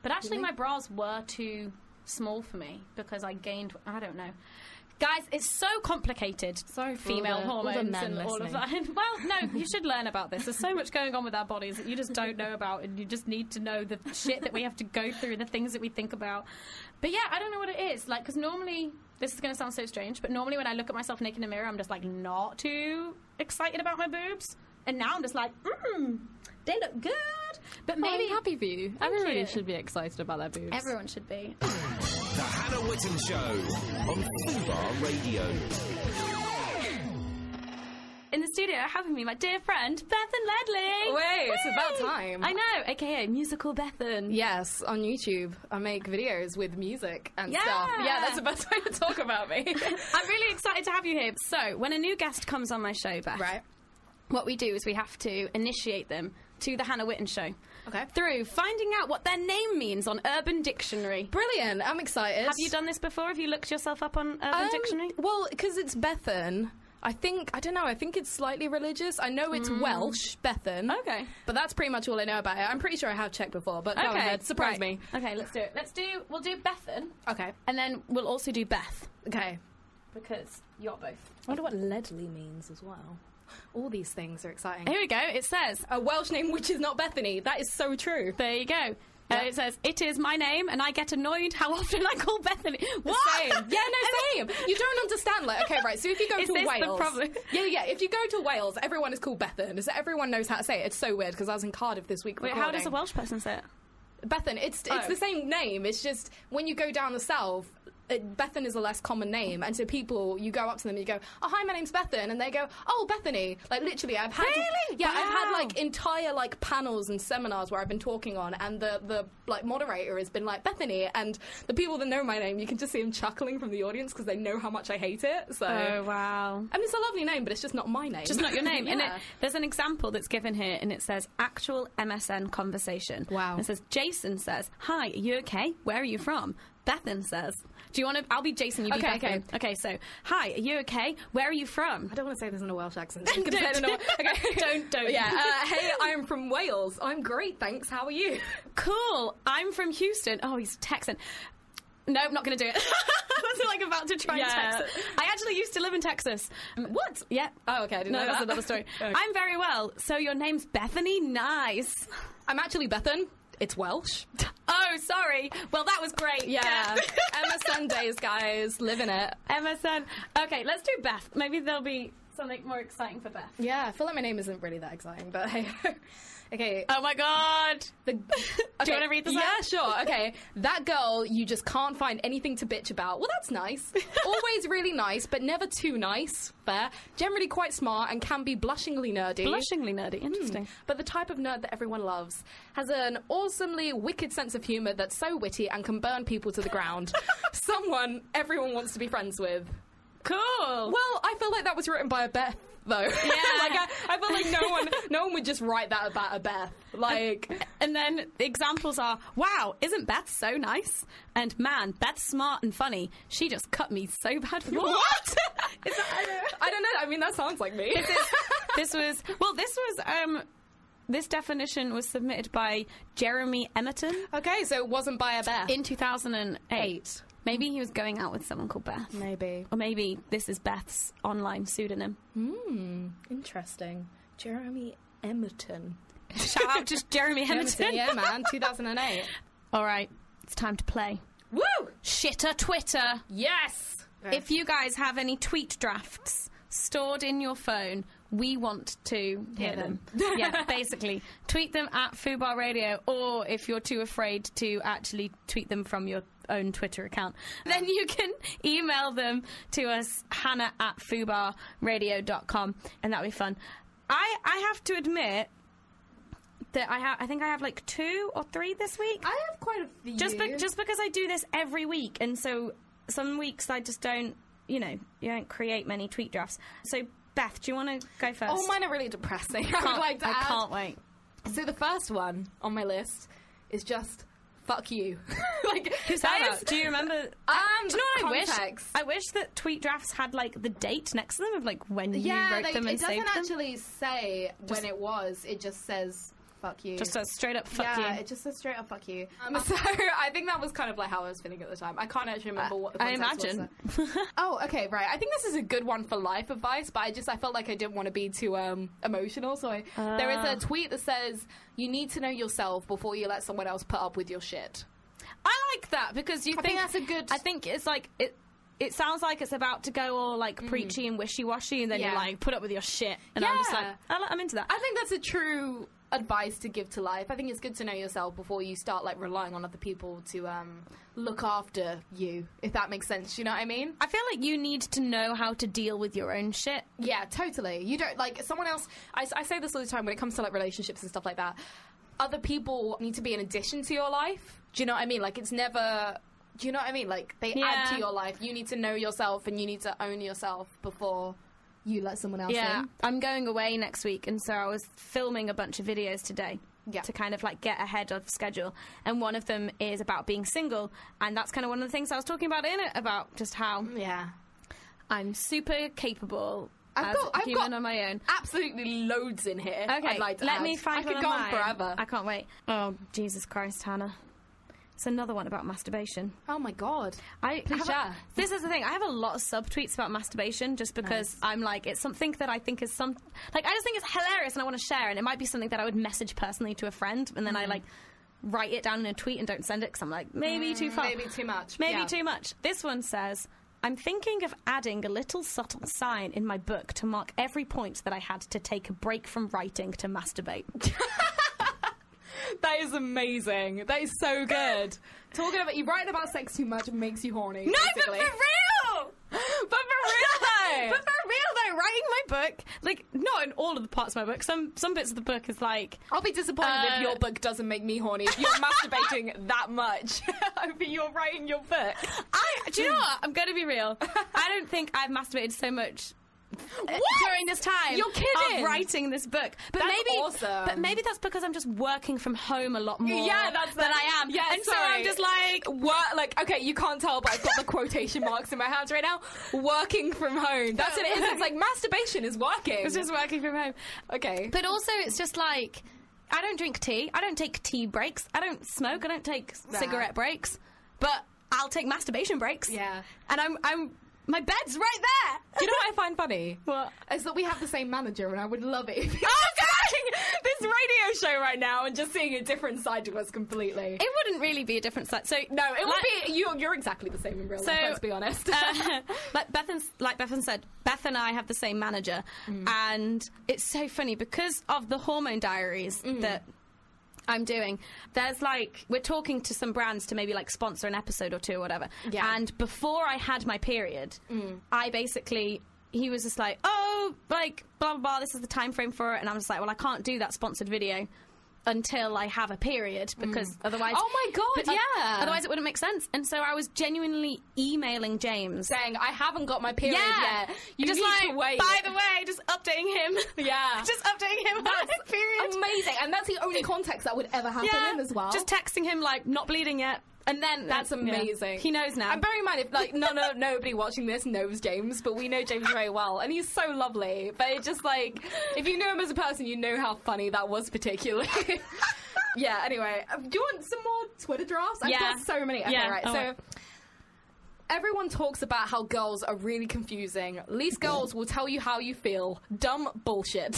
But actually, my bras were too small for me because I gained. I don't know. Guys, it's so complicated. Sorry for female hormones all the men and all of listening. that. Well, no, you should learn about this. There's so much going on with our bodies that you just don't know about, and you just need to know the shit that we have to go through, the things that we think about. But yeah, I don't know what it is. Like, because normally, this is going to sound so strange, but normally when I look at myself naked in a mirror, I'm just like not too excited about my boobs. And now I'm just like, they look good. But maybe I'm happy for you. Everybody should be excited about their boobs. Everyone should be. The Hannah Witten Show on Fubar Radio. In the studio, I have with me my dear friend, Bethan Ledley. Wait, it's about time. I know, aka Musical Bethan. Yes, on YouTube, I make videos with music and Yeah. stuff. Yeah, that's the best way to talk about me. I'm really excited to have you here. So, when a new guest comes on my show, Beth, Right. what we do is we have to initiate them to the Hannah Witten Show. Okay. Through finding out what their name means on Urban Dictionary. Brilliant. I'm excited. Have you done this before? Have you looked yourself up on Urban Dictionary? Well, because it's Bethan. I think it's slightly religious. I know it's Welsh, Bethan. Okay. But that's pretty much all I know about it. I'm pretty sure I have checked before, but go ahead. Surprise me. Okay, let's do it. We'll do Bethan, Okay. and then we'll also do Beth, Okay. because you're both. I wonder what Ledley means as well. All these things are exciting. Here we go. It says, A Welsh name which is not Bethany. That is so true. there you go. Yeah. It says, it is my name, and I get annoyed how often I call Bethany. What? Same. Yeah, no, same. You don't understand. Like, okay, right. So if you go Is to this Wales, the problem? Yeah. If you go to Wales, everyone is called Bethan. So everyone knows how to say it. It's so weird because I was in Cardiff this week. Wait, how does a Welsh person say it? Bethan? It's the same name. It's just when you go down the south. Bethan is a less common name, and so people, you go up to them and you go, "Oh, hi, my name's Bethan," and they go, "Oh, Bethany." Like literally, I've had Really? I've had Wow. like entire like panels and seminars where I've been talking on, and the like moderator has been like Bethany, and the people that know my name, you can just see them chuckling from the audience because they know how much I hate it. So, wow. I mean, it's a lovely name, but it's just not my name. Just not your name. And Yeah. there's an example that's given here, and it says actual MSN conversation. Wow. It says, Jason says, "Hi, are you okay? Where are you from?" Bethan says, "Do you want to? I'll be Jason. You be Okay, Bethan." Okay. So, "Hi, are you okay? Where are you from?" I don't want to say this in a Welsh accent. Don't. Okay. Don't. Yeah. Hey, I'm from Wales. I'm great, thanks. How are you? Cool. I'm from Houston. Oh, he's Texan. No, I'm not going to do it. I was like about to try and Yeah. Texas. I actually used to live in Texas. What? Yeah. Oh, okay. I didn't No, know that's that. another story. Okay. I'm very well. So your name's Bethany? Nice. I'm actually Bethan. It's Welsh. Oh, sorry. Well, that was great. Yeah. MSN days, guys. Living it. MSN. Okay, let's do Beth. Maybe there'll be something more exciting for Beth. Yeah, I feel like my name isn't really that exciting, but hey. Okay. Oh my god. Do you want to read this Yeah, out? sure. Okay. That girl you just can't find anything to bitch about. Well, that's nice. Always really nice, but never too nice. Fair. Generally quite smart and can be blushingly nerdy. Blushingly nerdy. Interesting. But the type of nerd that everyone loves. Has an awesomely wicked sense of humour that's so witty and can burn people to the ground. Someone everyone wants to be friends with. Cool. Well, I feel like that was written by a Beth, though. Yeah. Like, I feel like no one would just write that about a Beth. Like, And then the examples are, wow, isn't Beth so nice? And man, Beth's smart and funny. She just cut me so bad for what? I don't know. I mean, that sounds like me. This definition was submitted by Jeremy Emerton Okay, so it wasn't by a Beth. in 2008. Maybe he was going out with someone called Beth. Maybe. Or maybe this is Beth's online pseudonym. Interesting. Jeremy Emerton. Shout out to Jeremy Emerton. Yeah, man. 2008. All right, it's time to play. Woo! Shitter Twitter. Yes! If you guys have any tweet drafts stored in your phone, we want to hear them. Yeah, basically. Tweet them at Fubar Radio, or if you're too afraid to actually tweet them from your own Twitter account, then you can email them to us, hannah@fubarradio.com, and that'll be fun. I have to admit that I think I have like 2 or 3 this week. I have quite a few. Just because I do this every week, and so some weeks I just don't, you don't create many tweet drafts. So, Beth, do you want to go first? Oh, mine are really depressing. I would like to add. can't wait. So the first one on my list is just fuck you. Like, Who's that about? Do you remember? Do you know what context. I wish that tweet drafts had like the date next to them of like when you Yeah, wrote them and it doesn't saved them. actually say when it was. It just says fuck you. Just says straight up fuck you. Yeah, it just says straight up fuck you. So I think that was kind of like how I was feeling at the time. I can't actually remember what the context was. Oh, okay, right. I think this is a good one for life advice, but I felt like I didn't want to be too emotional, so there is a tweet that says, you need to know yourself before you let someone else put up with your shit. I like that because I think that's a good... I think it's like... It sounds like it's about to go all like preachy and wishy-washy, and then you're like, put up with your shit. And I'm just like, I'm into that. I think that's a true advice to give to life. I think it's good to know yourself before you start like relying on other people to look after you, if that makes sense. You know what I mean? I feel like you need to know how to deal with your own shit. Yeah, totally. You don't, like, someone else... I say this all the time when it comes to like relationships and stuff like that. Other people need to be an addition to your life. Do you know what I mean? Like, it's never... Do you know what I mean? Like, they add to your life. You need to know yourself and you need to own yourself before you let someone else in. I'm going away next week, and so I was filming a bunch of videos today to kind of, like, get ahead of schedule. And one of them is about being single, and that's kind of one of the things I was talking about in it, about just how I'm super capable I've got on my own. Absolutely loads in here. Okay, let me find one I could go on forever. I can't wait. Oh, Jesus Christ, Hannah. It's another one about masturbation. Oh my god. Please share. This is the thing. I have a lot of subtweets about masturbation just because I'm like, it's something that I think is I just think it's hilarious and I want to share, and it might be something that I would message personally to a friend, and then I like write it down in a tweet and don't send it because I'm like, maybe too far. Maybe too much. Maybe too much. This one says, I'm thinking of adding a little subtle sign in my book to mark every point that I had to take a break from writing to masturbate. That is amazing. That is so good. Talking about you writing about sex too much makes you horny. No, basically. but for real! Writing my book, like, not in all of the parts of my book. Some bits of the book is like... I'll be disappointed if your book doesn't make me horny. If you're masturbating that much, you're writing your book. Do you know what? I'm going to be real. I don't think I've masturbated so much during this time. You're kidding. Of writing this book. But that's maybe awesome. But maybe that's because I'm just working from home a lot more than I am. Yeah, and so I'm just like okay, you can't tell, but I've got the quotation marks in my hands right now. Working from home. That's what it is. It's like masturbation is working. It's just working from home. Okay. But also it's just like, I don't drink tea. I don't take tea breaks. I don't smoke. I don't take cigarette breaks. But I'll take masturbation breaks. Yeah. And I'm my bed's right there. Do you know what I find funny? What? Is that we have the same manager, and I would love it if oh, God! this radio show right now and just seeing a different side to us completely. It wouldn't really be a different side. So no, it would be. You're exactly the same in real life. Let's be honest. Like Bethan said, Beth and I have the same manager, and it's so funny because of the Hormone Diaries that I'm doing. There's like, we're talking to some brands to maybe like sponsor an episode or two or whatever. Yeah. And before I had my period, I basically, he was just like, oh, like, blah, blah, blah, this is the time frame for it. And I'm just like, well, I can't do that sponsored video until I have a period because otherwise... Oh my God, yeah. Otherwise it wouldn't make sense. And so I was genuinely emailing James. Saying, I haven't got my period yet. You just need to wait. By the way, just updating him. Yeah. Just updating him on my period. Amazing. And that's the only context that would ever happen in as well. Just texting him like, not bleeding yet. And then that's amazing. Yeah. He knows now. And bear in mind, if like nobody watching this knows James, but we know James very well, and he's so lovely. But it's just like, if you know him as a person, you know how funny that was particularly. Yeah. Anyway, do you want some more Twitter drafts? I've got so many. Okay, right. So everyone talks about how girls are really confusing. Least girls will tell you how you feel. Dumb bullshit.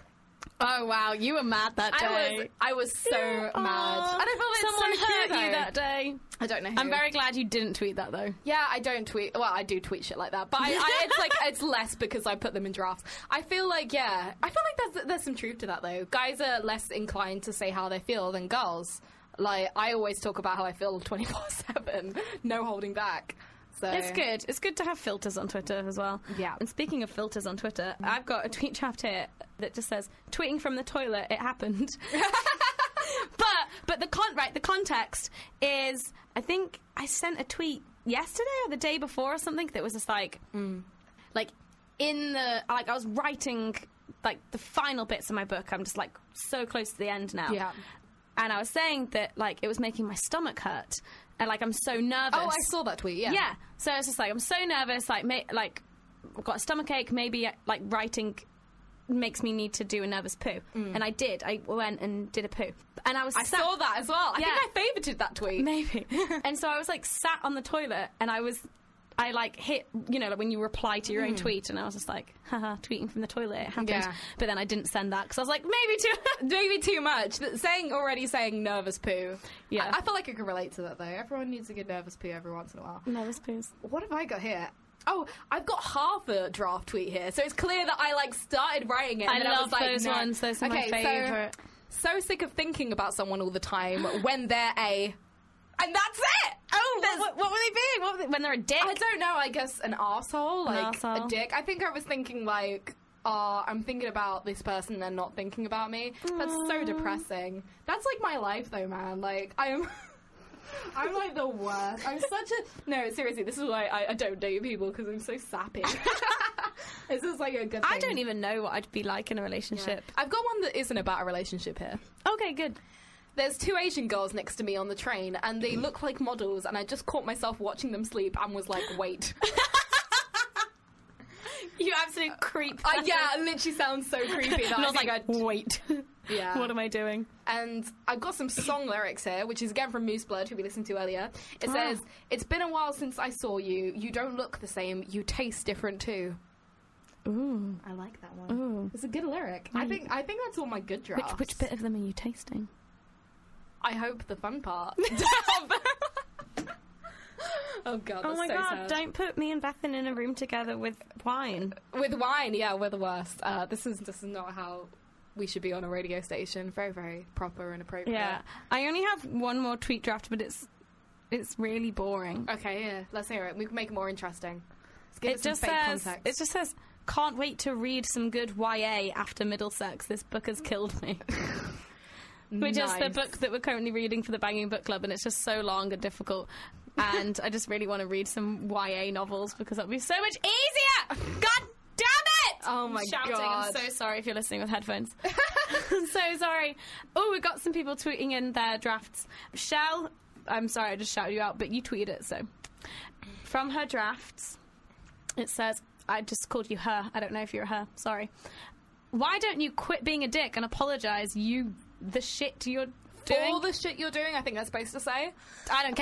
Oh wow, you were mad that day. I was so mad. And I feel someone so cute, hurt you that day. I don't know who. I'm very glad you didn't tweet that though. Yeah, I don't tweet. Well, I do tweet shit like that, but it's like it's less because I put them in drafts. I feel like there's some truth to that though. Guys are less inclined to say how they feel than girls. Like I always talk about how I feel 24/7, no holding back. So. It's good. It's good to have filters on Twitter as well. Yeah. And speaking of filters on Twitter, I've got a tweet draft here that just says, tweeting from the toilet, it happened. But the context is, I think I sent a tweet yesterday or the day before or something that was just like, like I was writing like the final bits of my book. I'm just like so close to the end now. Yeah. And I was saying that like it was making my stomach hurt. And, like, I'm so nervous. Oh, I saw that tweet, yeah. Yeah. So it's just, like, I'm so nervous, like, I've got a stomachache, maybe, like, writing makes me need to do a nervous poo. And I did. I went and did a poo. And I saw that as well. I think I favorited that tweet. Maybe. And so I was like sat on the toilet and I like hit, like when you reply to your own tweet, and I was just like, haha, tweeting from the toilet, it happened. Yeah. But then I didn't send that because I was like, maybe too much. Already saying nervous poo. Yeah. I feel like I can relate to that though. Everyone needs a good nervous poo every once in a while. Nervous poos. What have I got here? Oh, I've got half a draft tweet here, so it's clear that I started writing it. And I love those ones. Those are my favourite. So sick of thinking about someone all the time when they're and that's it! Oh, what were they being? When they're a dick? I don't know, I guess an arsehole, a dick. I think I was thinking I'm thinking about this person and not thinking about me. That's so depressing. That's my life though, man. I'm the worst. I'm such a... No, seriously, this is why I don't date people, because I'm so sappy. This is a good thing. I don't even know what I'd be like in a relationship. Yeah. I've got one that isn't about a relationship here. Okay, good. There's 2 Asian girls next to me on the train, and they look like models, and I just caught myself watching them sleep and was like, wait. You absolute creep. It literally sounds so creepy. And I was like, wait. Yeah. What am I doing? And I've got some song lyrics here, which is again from Moose Blood, who we listened to earlier. It says, "It's been a while since I saw you. You don't look the same. You taste different too." Ooh. I like that one. Ooh. It's a good lyric. I think that's all my good drafts. Which bit of them are you tasting? I hope the fun part. Oh god, that's oh my so god, sad. Don't put me and Bethan in a room together with wine. With wine, yeah, we're the worst. This is not how we should be on a radio station. Very, very proper and appropriate. Yeah. I only have one more tweet draft, but it's really boring. Okay, yeah, let's hear it. We can make it more interesting. Let's give it some fake context. It just says, "Can't wait to read some good YA after Middlesex. This book has killed me." Which is the book that we're currently reading for the Banging Book Club, and it's just so long and difficult. And I just really want to read some YA novels because that'll be so much easier! God damn it! Oh my god. I'm so sorry if you're listening with headphones. I'm so sorry. Oh, we've got some people tweeting in their drafts. Shell, I'm sorry I just shouted you out, but you tweeted it, so. From her drafts, it says, I just called you her. I don't know if you're a her. Sorry. Why don't you quit being a dick and apologise, the shit you're doing? All the shit you're doing, I think that's supposed to say. I don't care.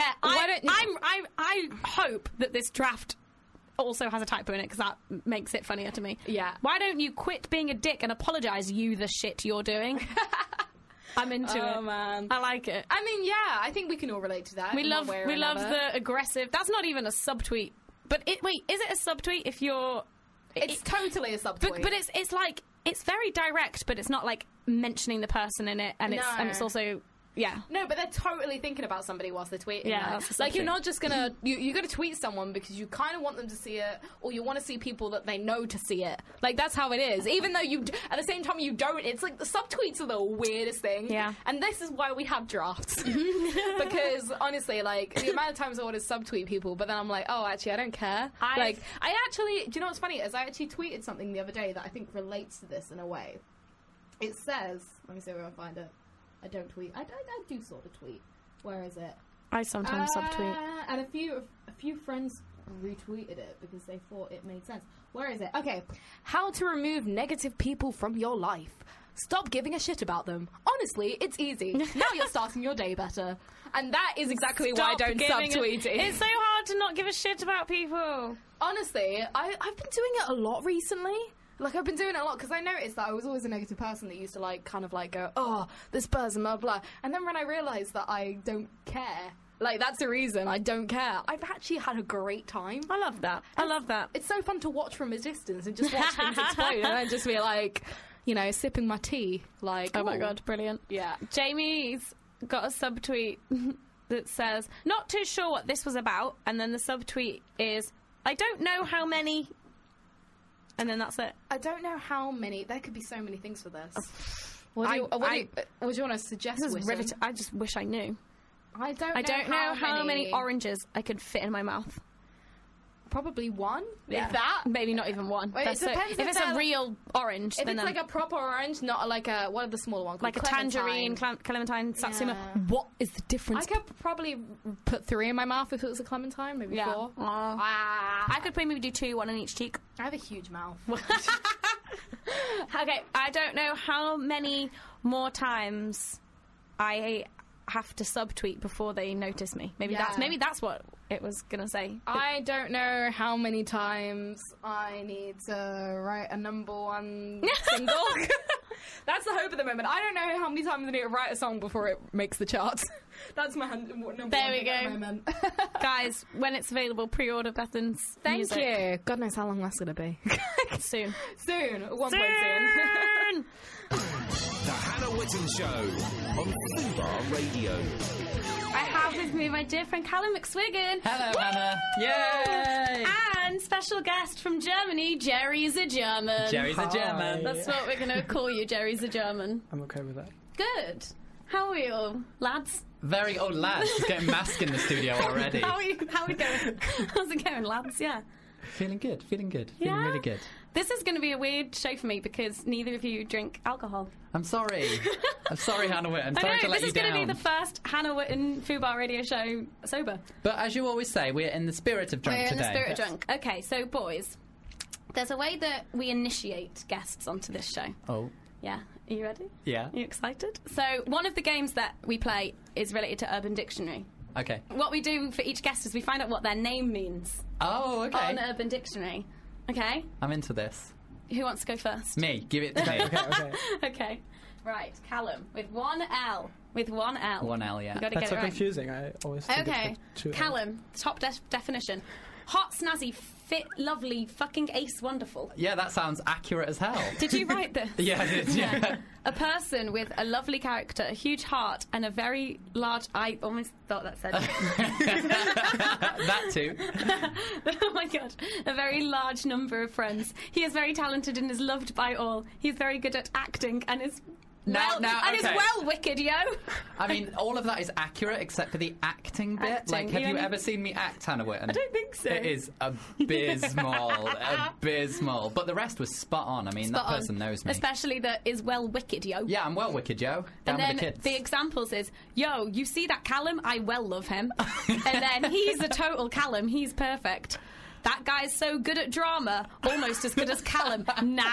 I hope that this draft also has a typo in it because that makes it funnier to me. Yeah. Why don't you quit being a dick and apologise, the shit you're doing? I'm into it. Oh man, I like it. I mean, yeah, I think we can all relate to that. We love the aggressive. That's not even a subtweet. But is it a subtweet if you're? It's totally a subtweet. But it's like it's very direct, but it's not like mentioning the person in it, and it's also. Yeah. No, but they're totally thinking about somebody whilst they're tweeting. Yeah, that's like, you're not just gonna... You're gonna tweet someone because you kind of want them to see it, or you want to see people that they know to see it. Like, that's how it is. Even though at the same time you don't... It's like the subtweets are the weirdest thing. Yeah. And this is why we have drafts. Because, honestly, like, the amount of times I want to subtweet people, but then I'm like, oh, actually, I don't care. I actually... Do you know what's funny? Is I actually tweeted something the other day that I think relates to this in a way. It says... Let me see if I can find it. I don't tweet. I do sort of tweet. Where is it? I sometimes subtweet. And a few friends retweeted it because they thought it made sense. Where is it? Okay. How to remove negative people from your life. Stop giving a shit about them. Honestly, it's easy. Now you're starting your day better. And that is exactly why I don't subtweet it. It's so hard to not give a shit about people. Honestly, I've been doing it a lot recently. Like, I've been doing it a lot because I noticed that I was always a negative person that used to, like, kind of, like, go, oh, this person, blah, blah. And then when I realised that I don't care, like, that's the reason I don't care, I've actually had a great time. I love that. I love that. It's so fun to watch from a distance and just watch things explode and then just be, like, you know, sipping my tea. Like, oh, my God, brilliant. Yeah. Jamie's got a subtweet that says, not too sure what this was about. And then the subtweet is, I don't know how many... And then that's it. I don't know how many. There could be so many things for this. What do you want to suggest? I just wish I knew. I don't know how many oranges I could fit in my mouth. Probably one. Yeah. If that. Maybe not even one. Wait, it depends if it's a real orange. If it's like a proper orange, not like a... What are the smaller ones? Like a tangerine, clementine, satsuma. Yeah. What is the difference? I could probably put 3 in my mouth if it was a clementine. Maybe 4. I could maybe do 2, 1 on each cheek. I have a huge mouth. Okay, I don't know how many more times I have to subtweet before they notice me. Maybe that's what it was gonna say. I don't know how many times I need to write a number one single. That's the hope at the moment. I don't know how many times I need to write a song before it makes the charts. That's my number one thing at the moment. Guys, when it's available, pre-order Bethan's Thank music. you. God knows how long that's going to be. Soon. At one point soon. The Hannah Whitten Show on Fubar Radio. I have with me my dear friend Callum McSwiggan. Hello, Hannah. Yay! And special guest from Germany, Jerry's a German. Jerry's a German. That's what we're going to call you, Jerry's a German. I'm okay with that. Good. How are you all, lads? Very old lads. Just getting mask in the studio already. How are we going? How's it going, lads? Yeah. Feeling good. Feeling Yeah? really good. This is going to be a weird show for me because neither of you drink alcohol. I'm sorry. I'm sorry, Hannah Whitten. I'm sorry to let this you is going down. to be the first Hannah Whitten Fubar radio show sober. But as you always say, we're in the spirit of drunk We're today. in the spirit of drunk. Okay, so boys, there's a way that we initiate guests onto this show. Oh. Yeah. Are you ready? Yeah. Are you excited? So one of the games that we play is related to Urban Dictionary. Okay. What we do for each guest is we find out what their name means Oh, okay. on Urban Dictionary. Okay? I'm into this. Who wants to go first? Me. Give it to me. Okay. Okay. Right, Callum, with one L. With one L. One L, yeah. You got to That's get so it right. confusing. I always think Okay, it's two L's. Callum, top definition. Hot, snazzy, fit, lovely, fucking ace, wonderful. Yeah, that sounds accurate as hell. Did you write this? Yeah, I did, yeah. A person with a lovely character, a huge heart, and a very large... I almost thought that said... That too. Oh my god. A very large number of friends. He is very talented and is loved by all. He's very good at acting and is... Okay. is well wicked, yo. I mean, all of that is accurate except for the acting bit. Acting, Like, have you you only- ever seen me act, Hannah Whitten? I don't think so. It is abysmal. Abysmal. But the rest was spot on. I mean, Spot that on. person knows me. Especially the is well wicked, yo. Yeah, I'm well wicked, yo. Down And then with the kids. the examples is, yo, you see that Callum? I well love him. And then he's a total Callum. He's perfect. That guy's so good at drama, almost as good as Callum. Nah.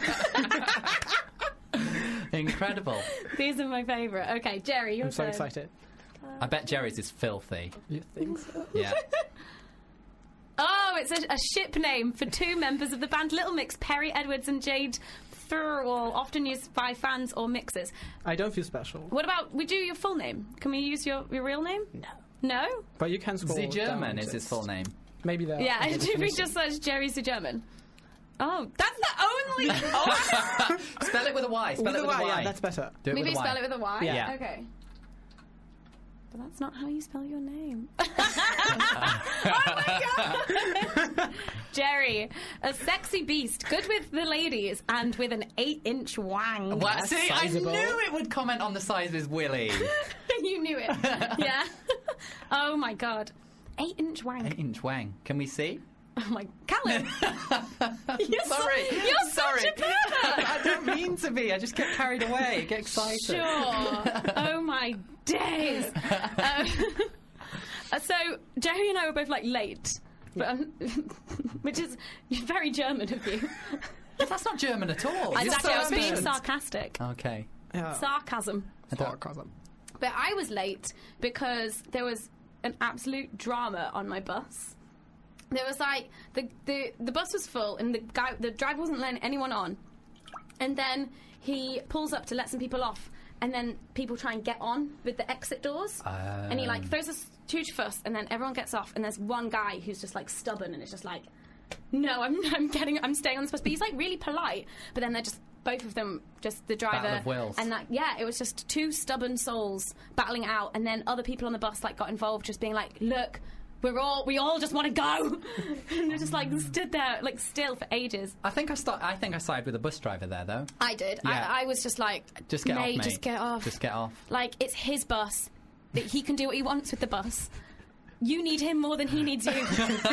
Incredible. These are my favourite. Okay, Jerry, your I'm so turn. excited. I bet Jerry's is filthy. You think so? Yeah. Oh, it's a ship name for two members of the band Little Mix, Perry Edwards and Jade Thirlwall, often used by fans or mixers. I don't feel special. What about, we do your full name? Can we use your real name? No. No? But you can scroll The German down is to his it. full name. Maybe there. Yeah, are and other we definitions. just search Jerry's the German. Oh, that's the only... Oh, Spell it with a Y. Spell it with a Y. Yeah, that's better. Do it maybe with a Y. spell it with a Y? Yeah. Okay. But that's not how you spell your name. Jerry, a sexy beast, good with the ladies, and with an 8-inch wang. What? See, I sizable. knew it would comment on the size of his willy. You knew it. Yeah. Oh my god. 8-inch wang. 8-inch wang. Can we see? Oh my... Callum! Sorry. You're Sorry. such a pervert! I don't mean to be. I just get carried away. Get excited. Sure. Oh my days. So Jerry and I were both like late, but which is very German of you. That's not German at all. You're Exactly. so I was being efficient. sarcastic. Okay. Yeah. Sarcasm. Sarcasm. But I was late because there was an absolute drama on my bus. There was like the bus was full and the driver wasn't letting anyone on, and then he pulls up to let some people off, and then people try and get on with the exit doors, and he like throws a huge fuss, and then everyone gets off, and there's one guy who's just like stubborn and it's just like, no, I'm staying on this bus, but he's like really polite, but then they're just both of them, just the driver Battle of wills. and that, yeah, it was just two stubborn souls battling out, and then other people on the bus like got involved, just being like, look, we all just want to go, and they're just like stood there like still for ages. I think I sided with the bus driver there, though. I did. Yeah. I was just like, Just get off, mate, mate. just get off. Just get off. Like, it's his bus. That he can do what he wants with the bus. You need him more than he needs you.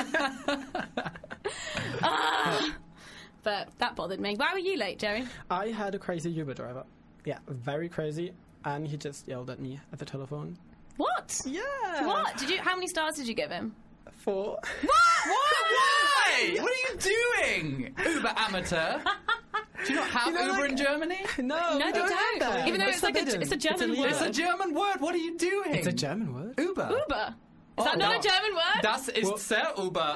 But that bothered me. Why were you late, Jerry? I had a crazy Uber driver. Yeah, very crazy. And he just yelled at me at the telephone. What? Yeah. What? How many stars did you give him? 4. What? Why? What are you doing? Uber amateur. Do you not have Uber in Germany? No, No, we they don't have don't. that. Even though it's like forbidden. it's a German illegal. word. It's a German word. What are you doing? It's a German word. Uber. Uber. Is that not a German word? Das ist sehr Uber.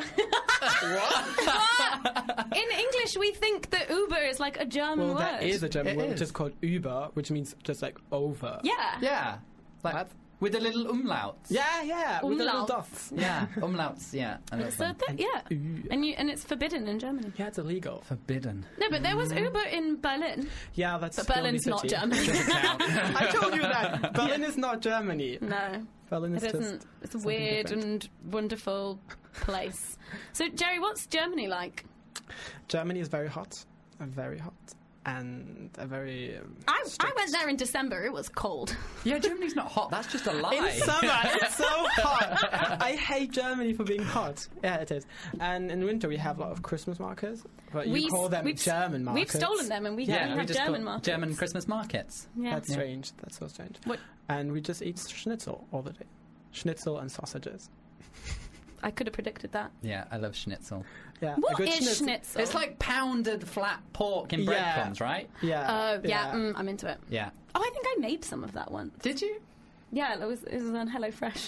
In English, we think that Uber is like a German Well, word. that is a German It word, which is. is called Uber, which means just like over. Yeah. Yeah. Like, What? with a little umlaut. Yeah, with the little Umlaut. dots. Yeah, umlauts, yeah. I love So them. yeah, and it's forbidden in Germany. Yeah, it's illegal. Forbidden. No, but there was Uber in Berlin. Yeah, that's But the only Berlin's not city. Germany. I told you that. Berlin is not Germany. No, Berlin is it just isn't. It's a something weird different. and wonderful place. So, Jerry, what's Germany like? Germany is very hot, and a very. I went there in December. It was cold. Yeah, Germany's not hot. That's just a lie. In summer, it's so hot. I hate Germany for being hot. Yeah, it is. And in winter, we have a lot of Christmas markets, but you call them German markets. We've stolen them, and we Yeah, we have just German call markets. German Christmas markets. Yeah. That's strange. That's so strange. What? And we just eat schnitzel all the day. Schnitzel and sausages. I could have predicted that. Yeah, I love schnitzel. Yeah. What a good is schnitzel? It's like pounded flat pork in Yeah. breadcrumbs, right? Yeah. I'm into it. Yeah. Oh, I think I made some of that once. Did you? Yeah, it was on HelloFresh.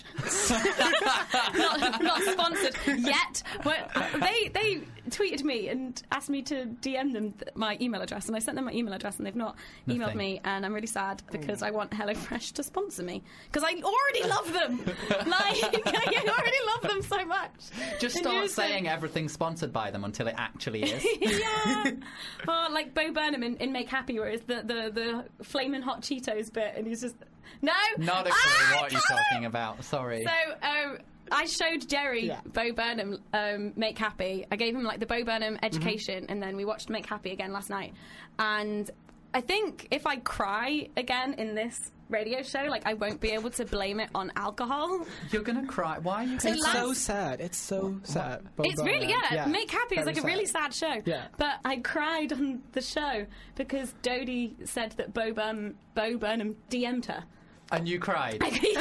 not sponsored yet. But they tweeted me and asked me to DM them my email address, and I sent them my email address, and they've not emailed Nothing. me, and I'm really sad because I want HelloFresh to sponsor me because I already love them. Like I already love them so much. Just And start you said- saying everything's sponsored by them until it actually is. Yeah. Or like Bo Burnham in Make Happy, where it's the flaming hot Cheetos bit, and he's just no. Not a clue what you're talking about. Sorry. So I showed Jerry Bo Burnham Make Happy. I gave him like the Bo Burnham education, and then we watched Make Happy again last night. And I think if I cry again in this radio show, like I won't be able to blame it on alcohol. You're gonna cry. Why are you? So It's last- so sad. It's so sad. It's really, Make Happy is like a really sad show. Yeah. But I cried on the show because Dodie said that Bo Burnham DM'd her. And you cried.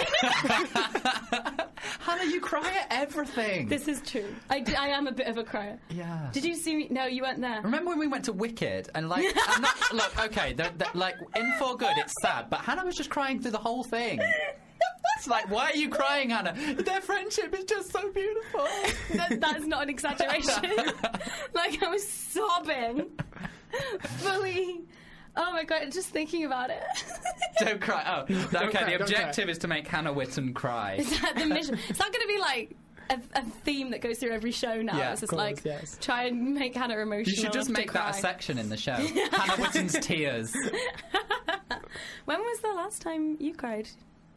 Hannah, you cry at everything. This is true. I am a bit of a crier. Yeah. Did you see me? No, you weren't there. Remember when we went to Wicked and like, look, okay, like in For Good, it's sad, but Hannah was just crying through the whole thing. It's like, why are you crying, Hannah? Their friendship is just so beautiful. That's not an exaggeration. Like I was sobbing, fully. Oh my god! Just thinking about it. Don't cry. Oh, okay. cry, The don't objective is to make Hannah Witten cry. Is that the mission? Is that going to be like a theme that goes through every show now? Yeah, It's just of course, like yes. try and make Hannah emotional. You should just enough to make that a cry. section in the show. Hannah Witten's tears. When was the last time you cried?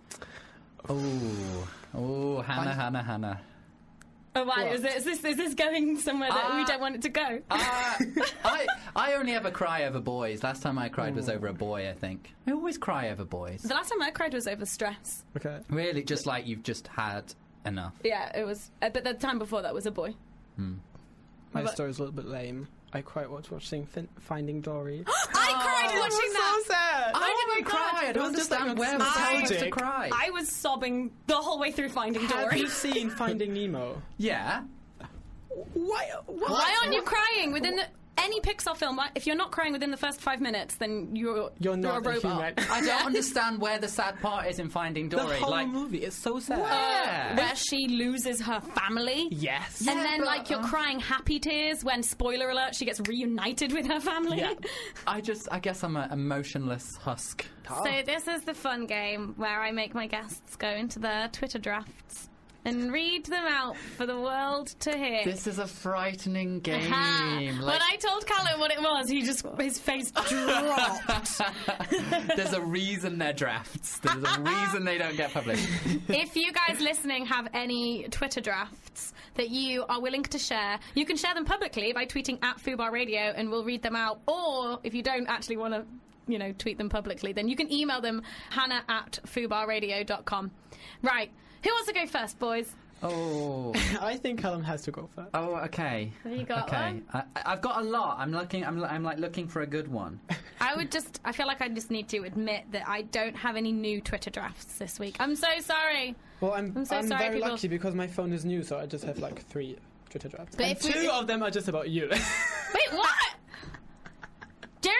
Oh, Hannah. Oh, why? What? Is this going somewhere that we don't want it to go? I only ever cry over boys. Last time I cried was over a boy, I think. I always cry over boys. The last time I cried was over stress. Okay. Really, just like you've just had enough. Yeah, it was. But the time before that was a boy. My But- story's a little bit lame. I cried watching Finding Dory. I cried watching that. sad. I didn't cry. I don't It was just like understand where we're supposed to nostalgic. cry. I was sobbing the whole way through Finding Have Dory. you seen Finding Nemo? Yeah. Why? Why aren't you crying within any Pixar film? If you're not crying within the first 5 minutes, then you're not a robot. human. I don't understand where the sad part is in Finding The Dory. whole like, movie is so sad. Yeah. Where she loses her family. Yes. And then, but, like, you're crying happy tears when, spoiler alert, she gets reunited with her family. Yeah. I guess I'm an emotionless husk. So this is the fun game where I make my guests go into their Twitter drafts and read them out for the world to hear. This is a frightening game. When I told Callum what it was, his face dropped. There's a reason they're drafts. There's a reason they don't get published. If you guys listening have any Twitter drafts that you are willing to share, you can share them publicly by tweeting at Fubar Radio and we'll read them out. Or if you don't actually want to, tweet them publicly, then you can email them, hannah@fubarradio.com. Right. Who wants to go first, boys? Oh. I think Callum has to go first. Oh, okay. Have you got okay. one? I've got a lot. I'm like looking for a good one. I feel like I just need to admit that I don't have any new Twitter drafts this week. I'm so sorry. Well, I'm so sorry, very people. lucky because my phone is new, so I just have like 3 Twitter drafts. But And if we- 2 of them are just about you. Wait, what? Jerry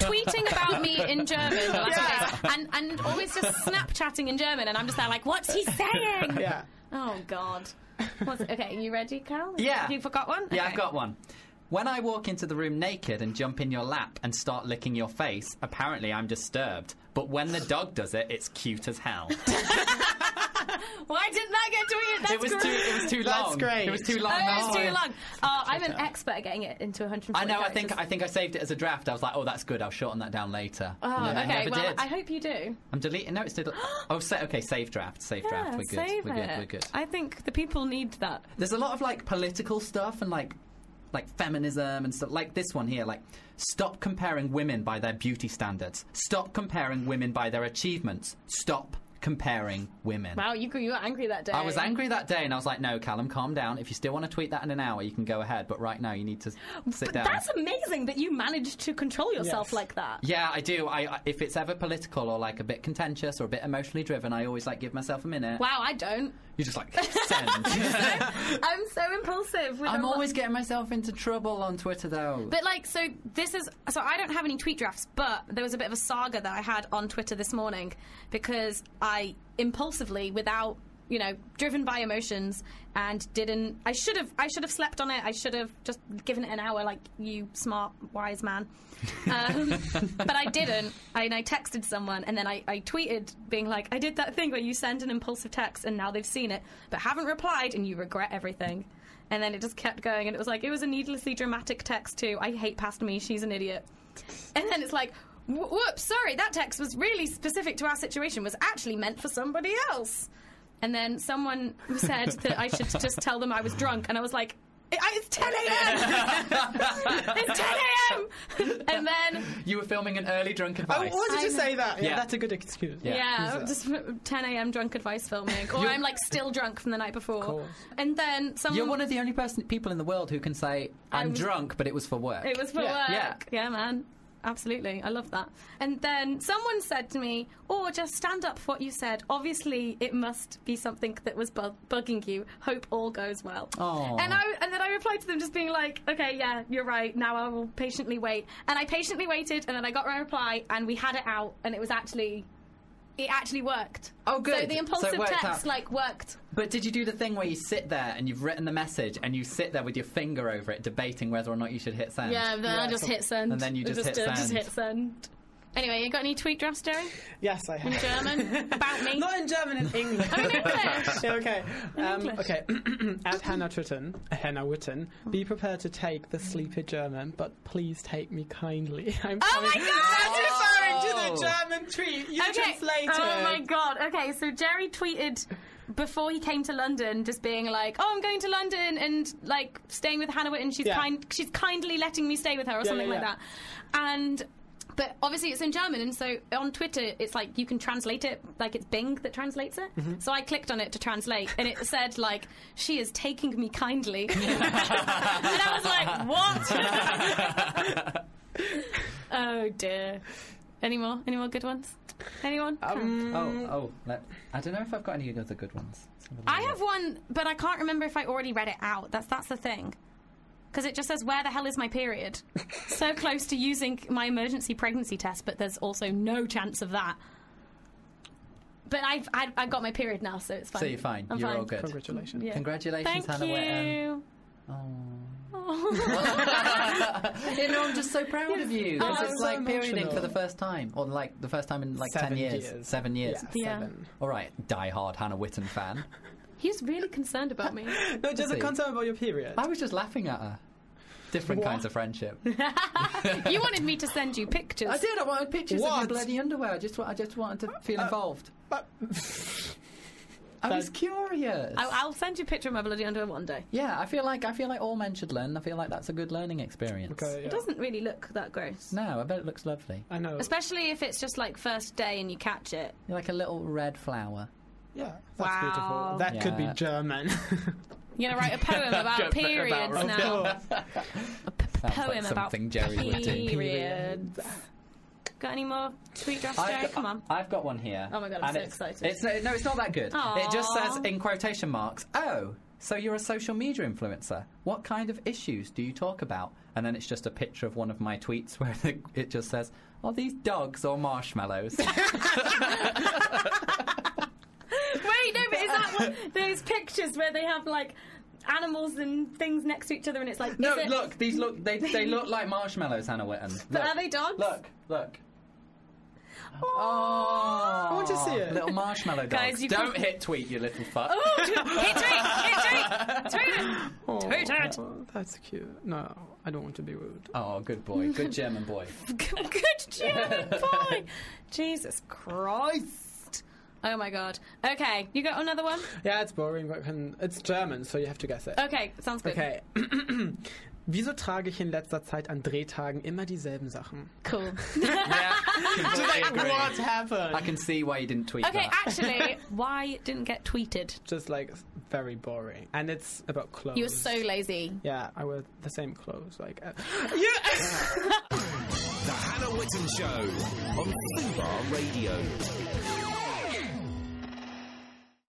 tweeting about me in German last week, and always just Snapchatting in German, and I'm just there like, what's he saying? Yeah. Oh God. Okay, you ready, Carl? Yeah. You forgot one? Yeah, Okay. I've got one. When I walk into the room naked and jump in your lap and start licking your face, apparently I'm disturbed. But when the dog does it, it's cute as hell. Why didn't that get tweeted? That's It was too long. That's great. It was too long. Oh, it's too long. Oh, I'm an expert at getting it into 140 I know. I characters. think I saved it as a draft. I was like, oh, that's good. I'll shorten that down later. Oh, Yeah, I okay. never Well, did. I hope you do. I'm deleting. No, it's still. Oh, okay. Save draft. Save draft. Yeah, We're good. save We're good. it. We're good. I think the people need that. There's a lot of like political stuff and like feminism and stuff like this one here. Like, stop comparing women by their beauty standards. Stop comparing women by their achievements. Stop comparing women. Wow, you were angry that day. I was angry that day, and I was like, "No, Callum, calm down. If you still want to tweet that in an hour, you can go ahead. But right now, you need to sit down." That's amazing that you managed to control yourself like that. Yeah, I do. If it's ever political or like a bit contentious or a bit emotionally driven, I always like give myself a minute. Wow, I don't. You just like send. I'm so impulsive. I'm always getting myself into trouble on Twitter, though. But like, so I don't have any tweet drafts, but there was a bit of a saga that I had on Twitter this morning because I impulsively, without, driven by emotions, and I should have slept on it. I should have just given it an hour, like you smart, wise man. But I didn't. I texted someone, and then I tweeted being like, I did that thing where you send an impulsive text and now they've seen it, but haven't replied, and you regret everything. And then it just kept going, and it was like, it was a needlessly dramatic text too. I hate past me, she's an idiot. And then it's like, whoops, sorry, that text was really specific to our situation, was actually meant for somebody else. And then someone said that I should just tell them I was drunk, and I was like, it's 10 a.m. It's 10 a.m. And then you were filming an early drunk advice. Oh, why did you say that? Yeah. That's a good excuse. Yeah, just 10 a.m. drunk advice filming, or I'm like still drunk from the night before. And then someone. You're one of the only people in the world who can say I'm drunk, but it was for work. It was for work. Yeah, man. Absolutely, I love that. And then someone said to me, "Oh, just stand up for what you said. Obviously, it must be something that was bugging you. Hope all goes well." Aww. And then I replied to them just being like, "Okay, yeah, you're right. Now I will patiently wait." And I patiently waited, and then I got my reply, and we had it out, and it actually worked. Oh, good. So the impulsive text out. Worked. But did you do the thing where you sit there and you've written the message and you sit there with your finger over it, debating whether or not you should hit send? Yeah, then I just hit send. And then you just hit send. Just hit send. Anyway, you got any tweet drafts, Jerry? Yes, I have. In German? About me? Not in German, in English. Oh, in English. Okay. English. Okay. At Hannah Witten, be prepared to take the sleepy German, but please take me kindly. I'm referring to the German tweet. You translated. Oh my god. Okay, so Jerry tweeted before he came to London, just being like, "Oh, I'm going to London and like staying with Hannah Witten. She's kindly letting me stay with her," or something like that. But obviously it's in German, and so on Twitter it's like you can translate it, like it's Bing that translates it. Mm-hmm. So I clicked on it to translate, and it said like, "She is taking me kindly," and I was like, "What?" Oh dear. Any more good ones? Anyone? I don't know if I've got any other good ones. I have one, but I can't remember if I already read it out. That's the thing. Because it just says, "Where the hell is my period?" So close to using my emergency pregnancy test, but there's also no chance of that. But I've got my period now, so it's fine. So you're fine. I'm You're fine. all good. Congratulations. Yeah. Congratulations, Thank Hannah you. I'm just so proud of you. This is like perioding emotional. for the first time, or like the first time in like 10 years. 7 years. Yeah, 7. All right, die-hard Hannah Witten fan. He's really concerned about me. No, just a concern about your period. I was just laughing at her. Different kinds of friendship. You wanted me to send you pictures. I did. I wanted pictures of your bloody underwear. I just wanted to feel involved. I was curious. I'll send you a picture of my bloody underwear one day. Yeah, I feel like all men should learn. I feel like that's a good learning experience. Okay, yeah. It doesn't really look that gross. No, I bet it looks lovely. I know. Especially if it's just like first day and you catch it. You're like a little red flower. Yeah, that's Wow. beautiful. That could be German. You're going to write a poem about periods now. A poem like about something Jerry would do. periods. Got any more tweet drafts, Jerry? Come on. I've got one here. Oh my god, I'm so excited. It's not that good. Aww. It just says in quotation marks, "Oh, so you're a social media influencer. What kind of issues do you talk about?" And then it's just a picture of one of my tweets where it just says, Are these dogs or marshmallows? Wait, no, but is that what, those pictures where they have like animals and things next to each other, and it's like No, look, they look like marshmallows, Hannah Witten. But are they dogs? Look. I want to see it. Little marshmallow dogs. Guys, you don't hit tweet, you little fuck. Oh, hit tweet! Tweet it! Oh, that's cute. No, I don't want to be rude. Oh, good boy. Good German boy. Good German boy! Jesus Christ. Oh my god. Okay, you got another one? Yeah, it's boring, but it's German, so you have to guess it. Okay, sounds good. Okay. Wieso trage ich in letzter Zeit an Drehtagen immer dieselben Sachen? Cool. Yeah, Like, agree. what happened? I can see why you didn't tweet Okay, that. actually, why it didn't get tweeted? Just like very boring. And it's about clothes. You were so lazy. Yeah, I wear the same clothes. Like, The Hannah Witten Show on Fubar Radio.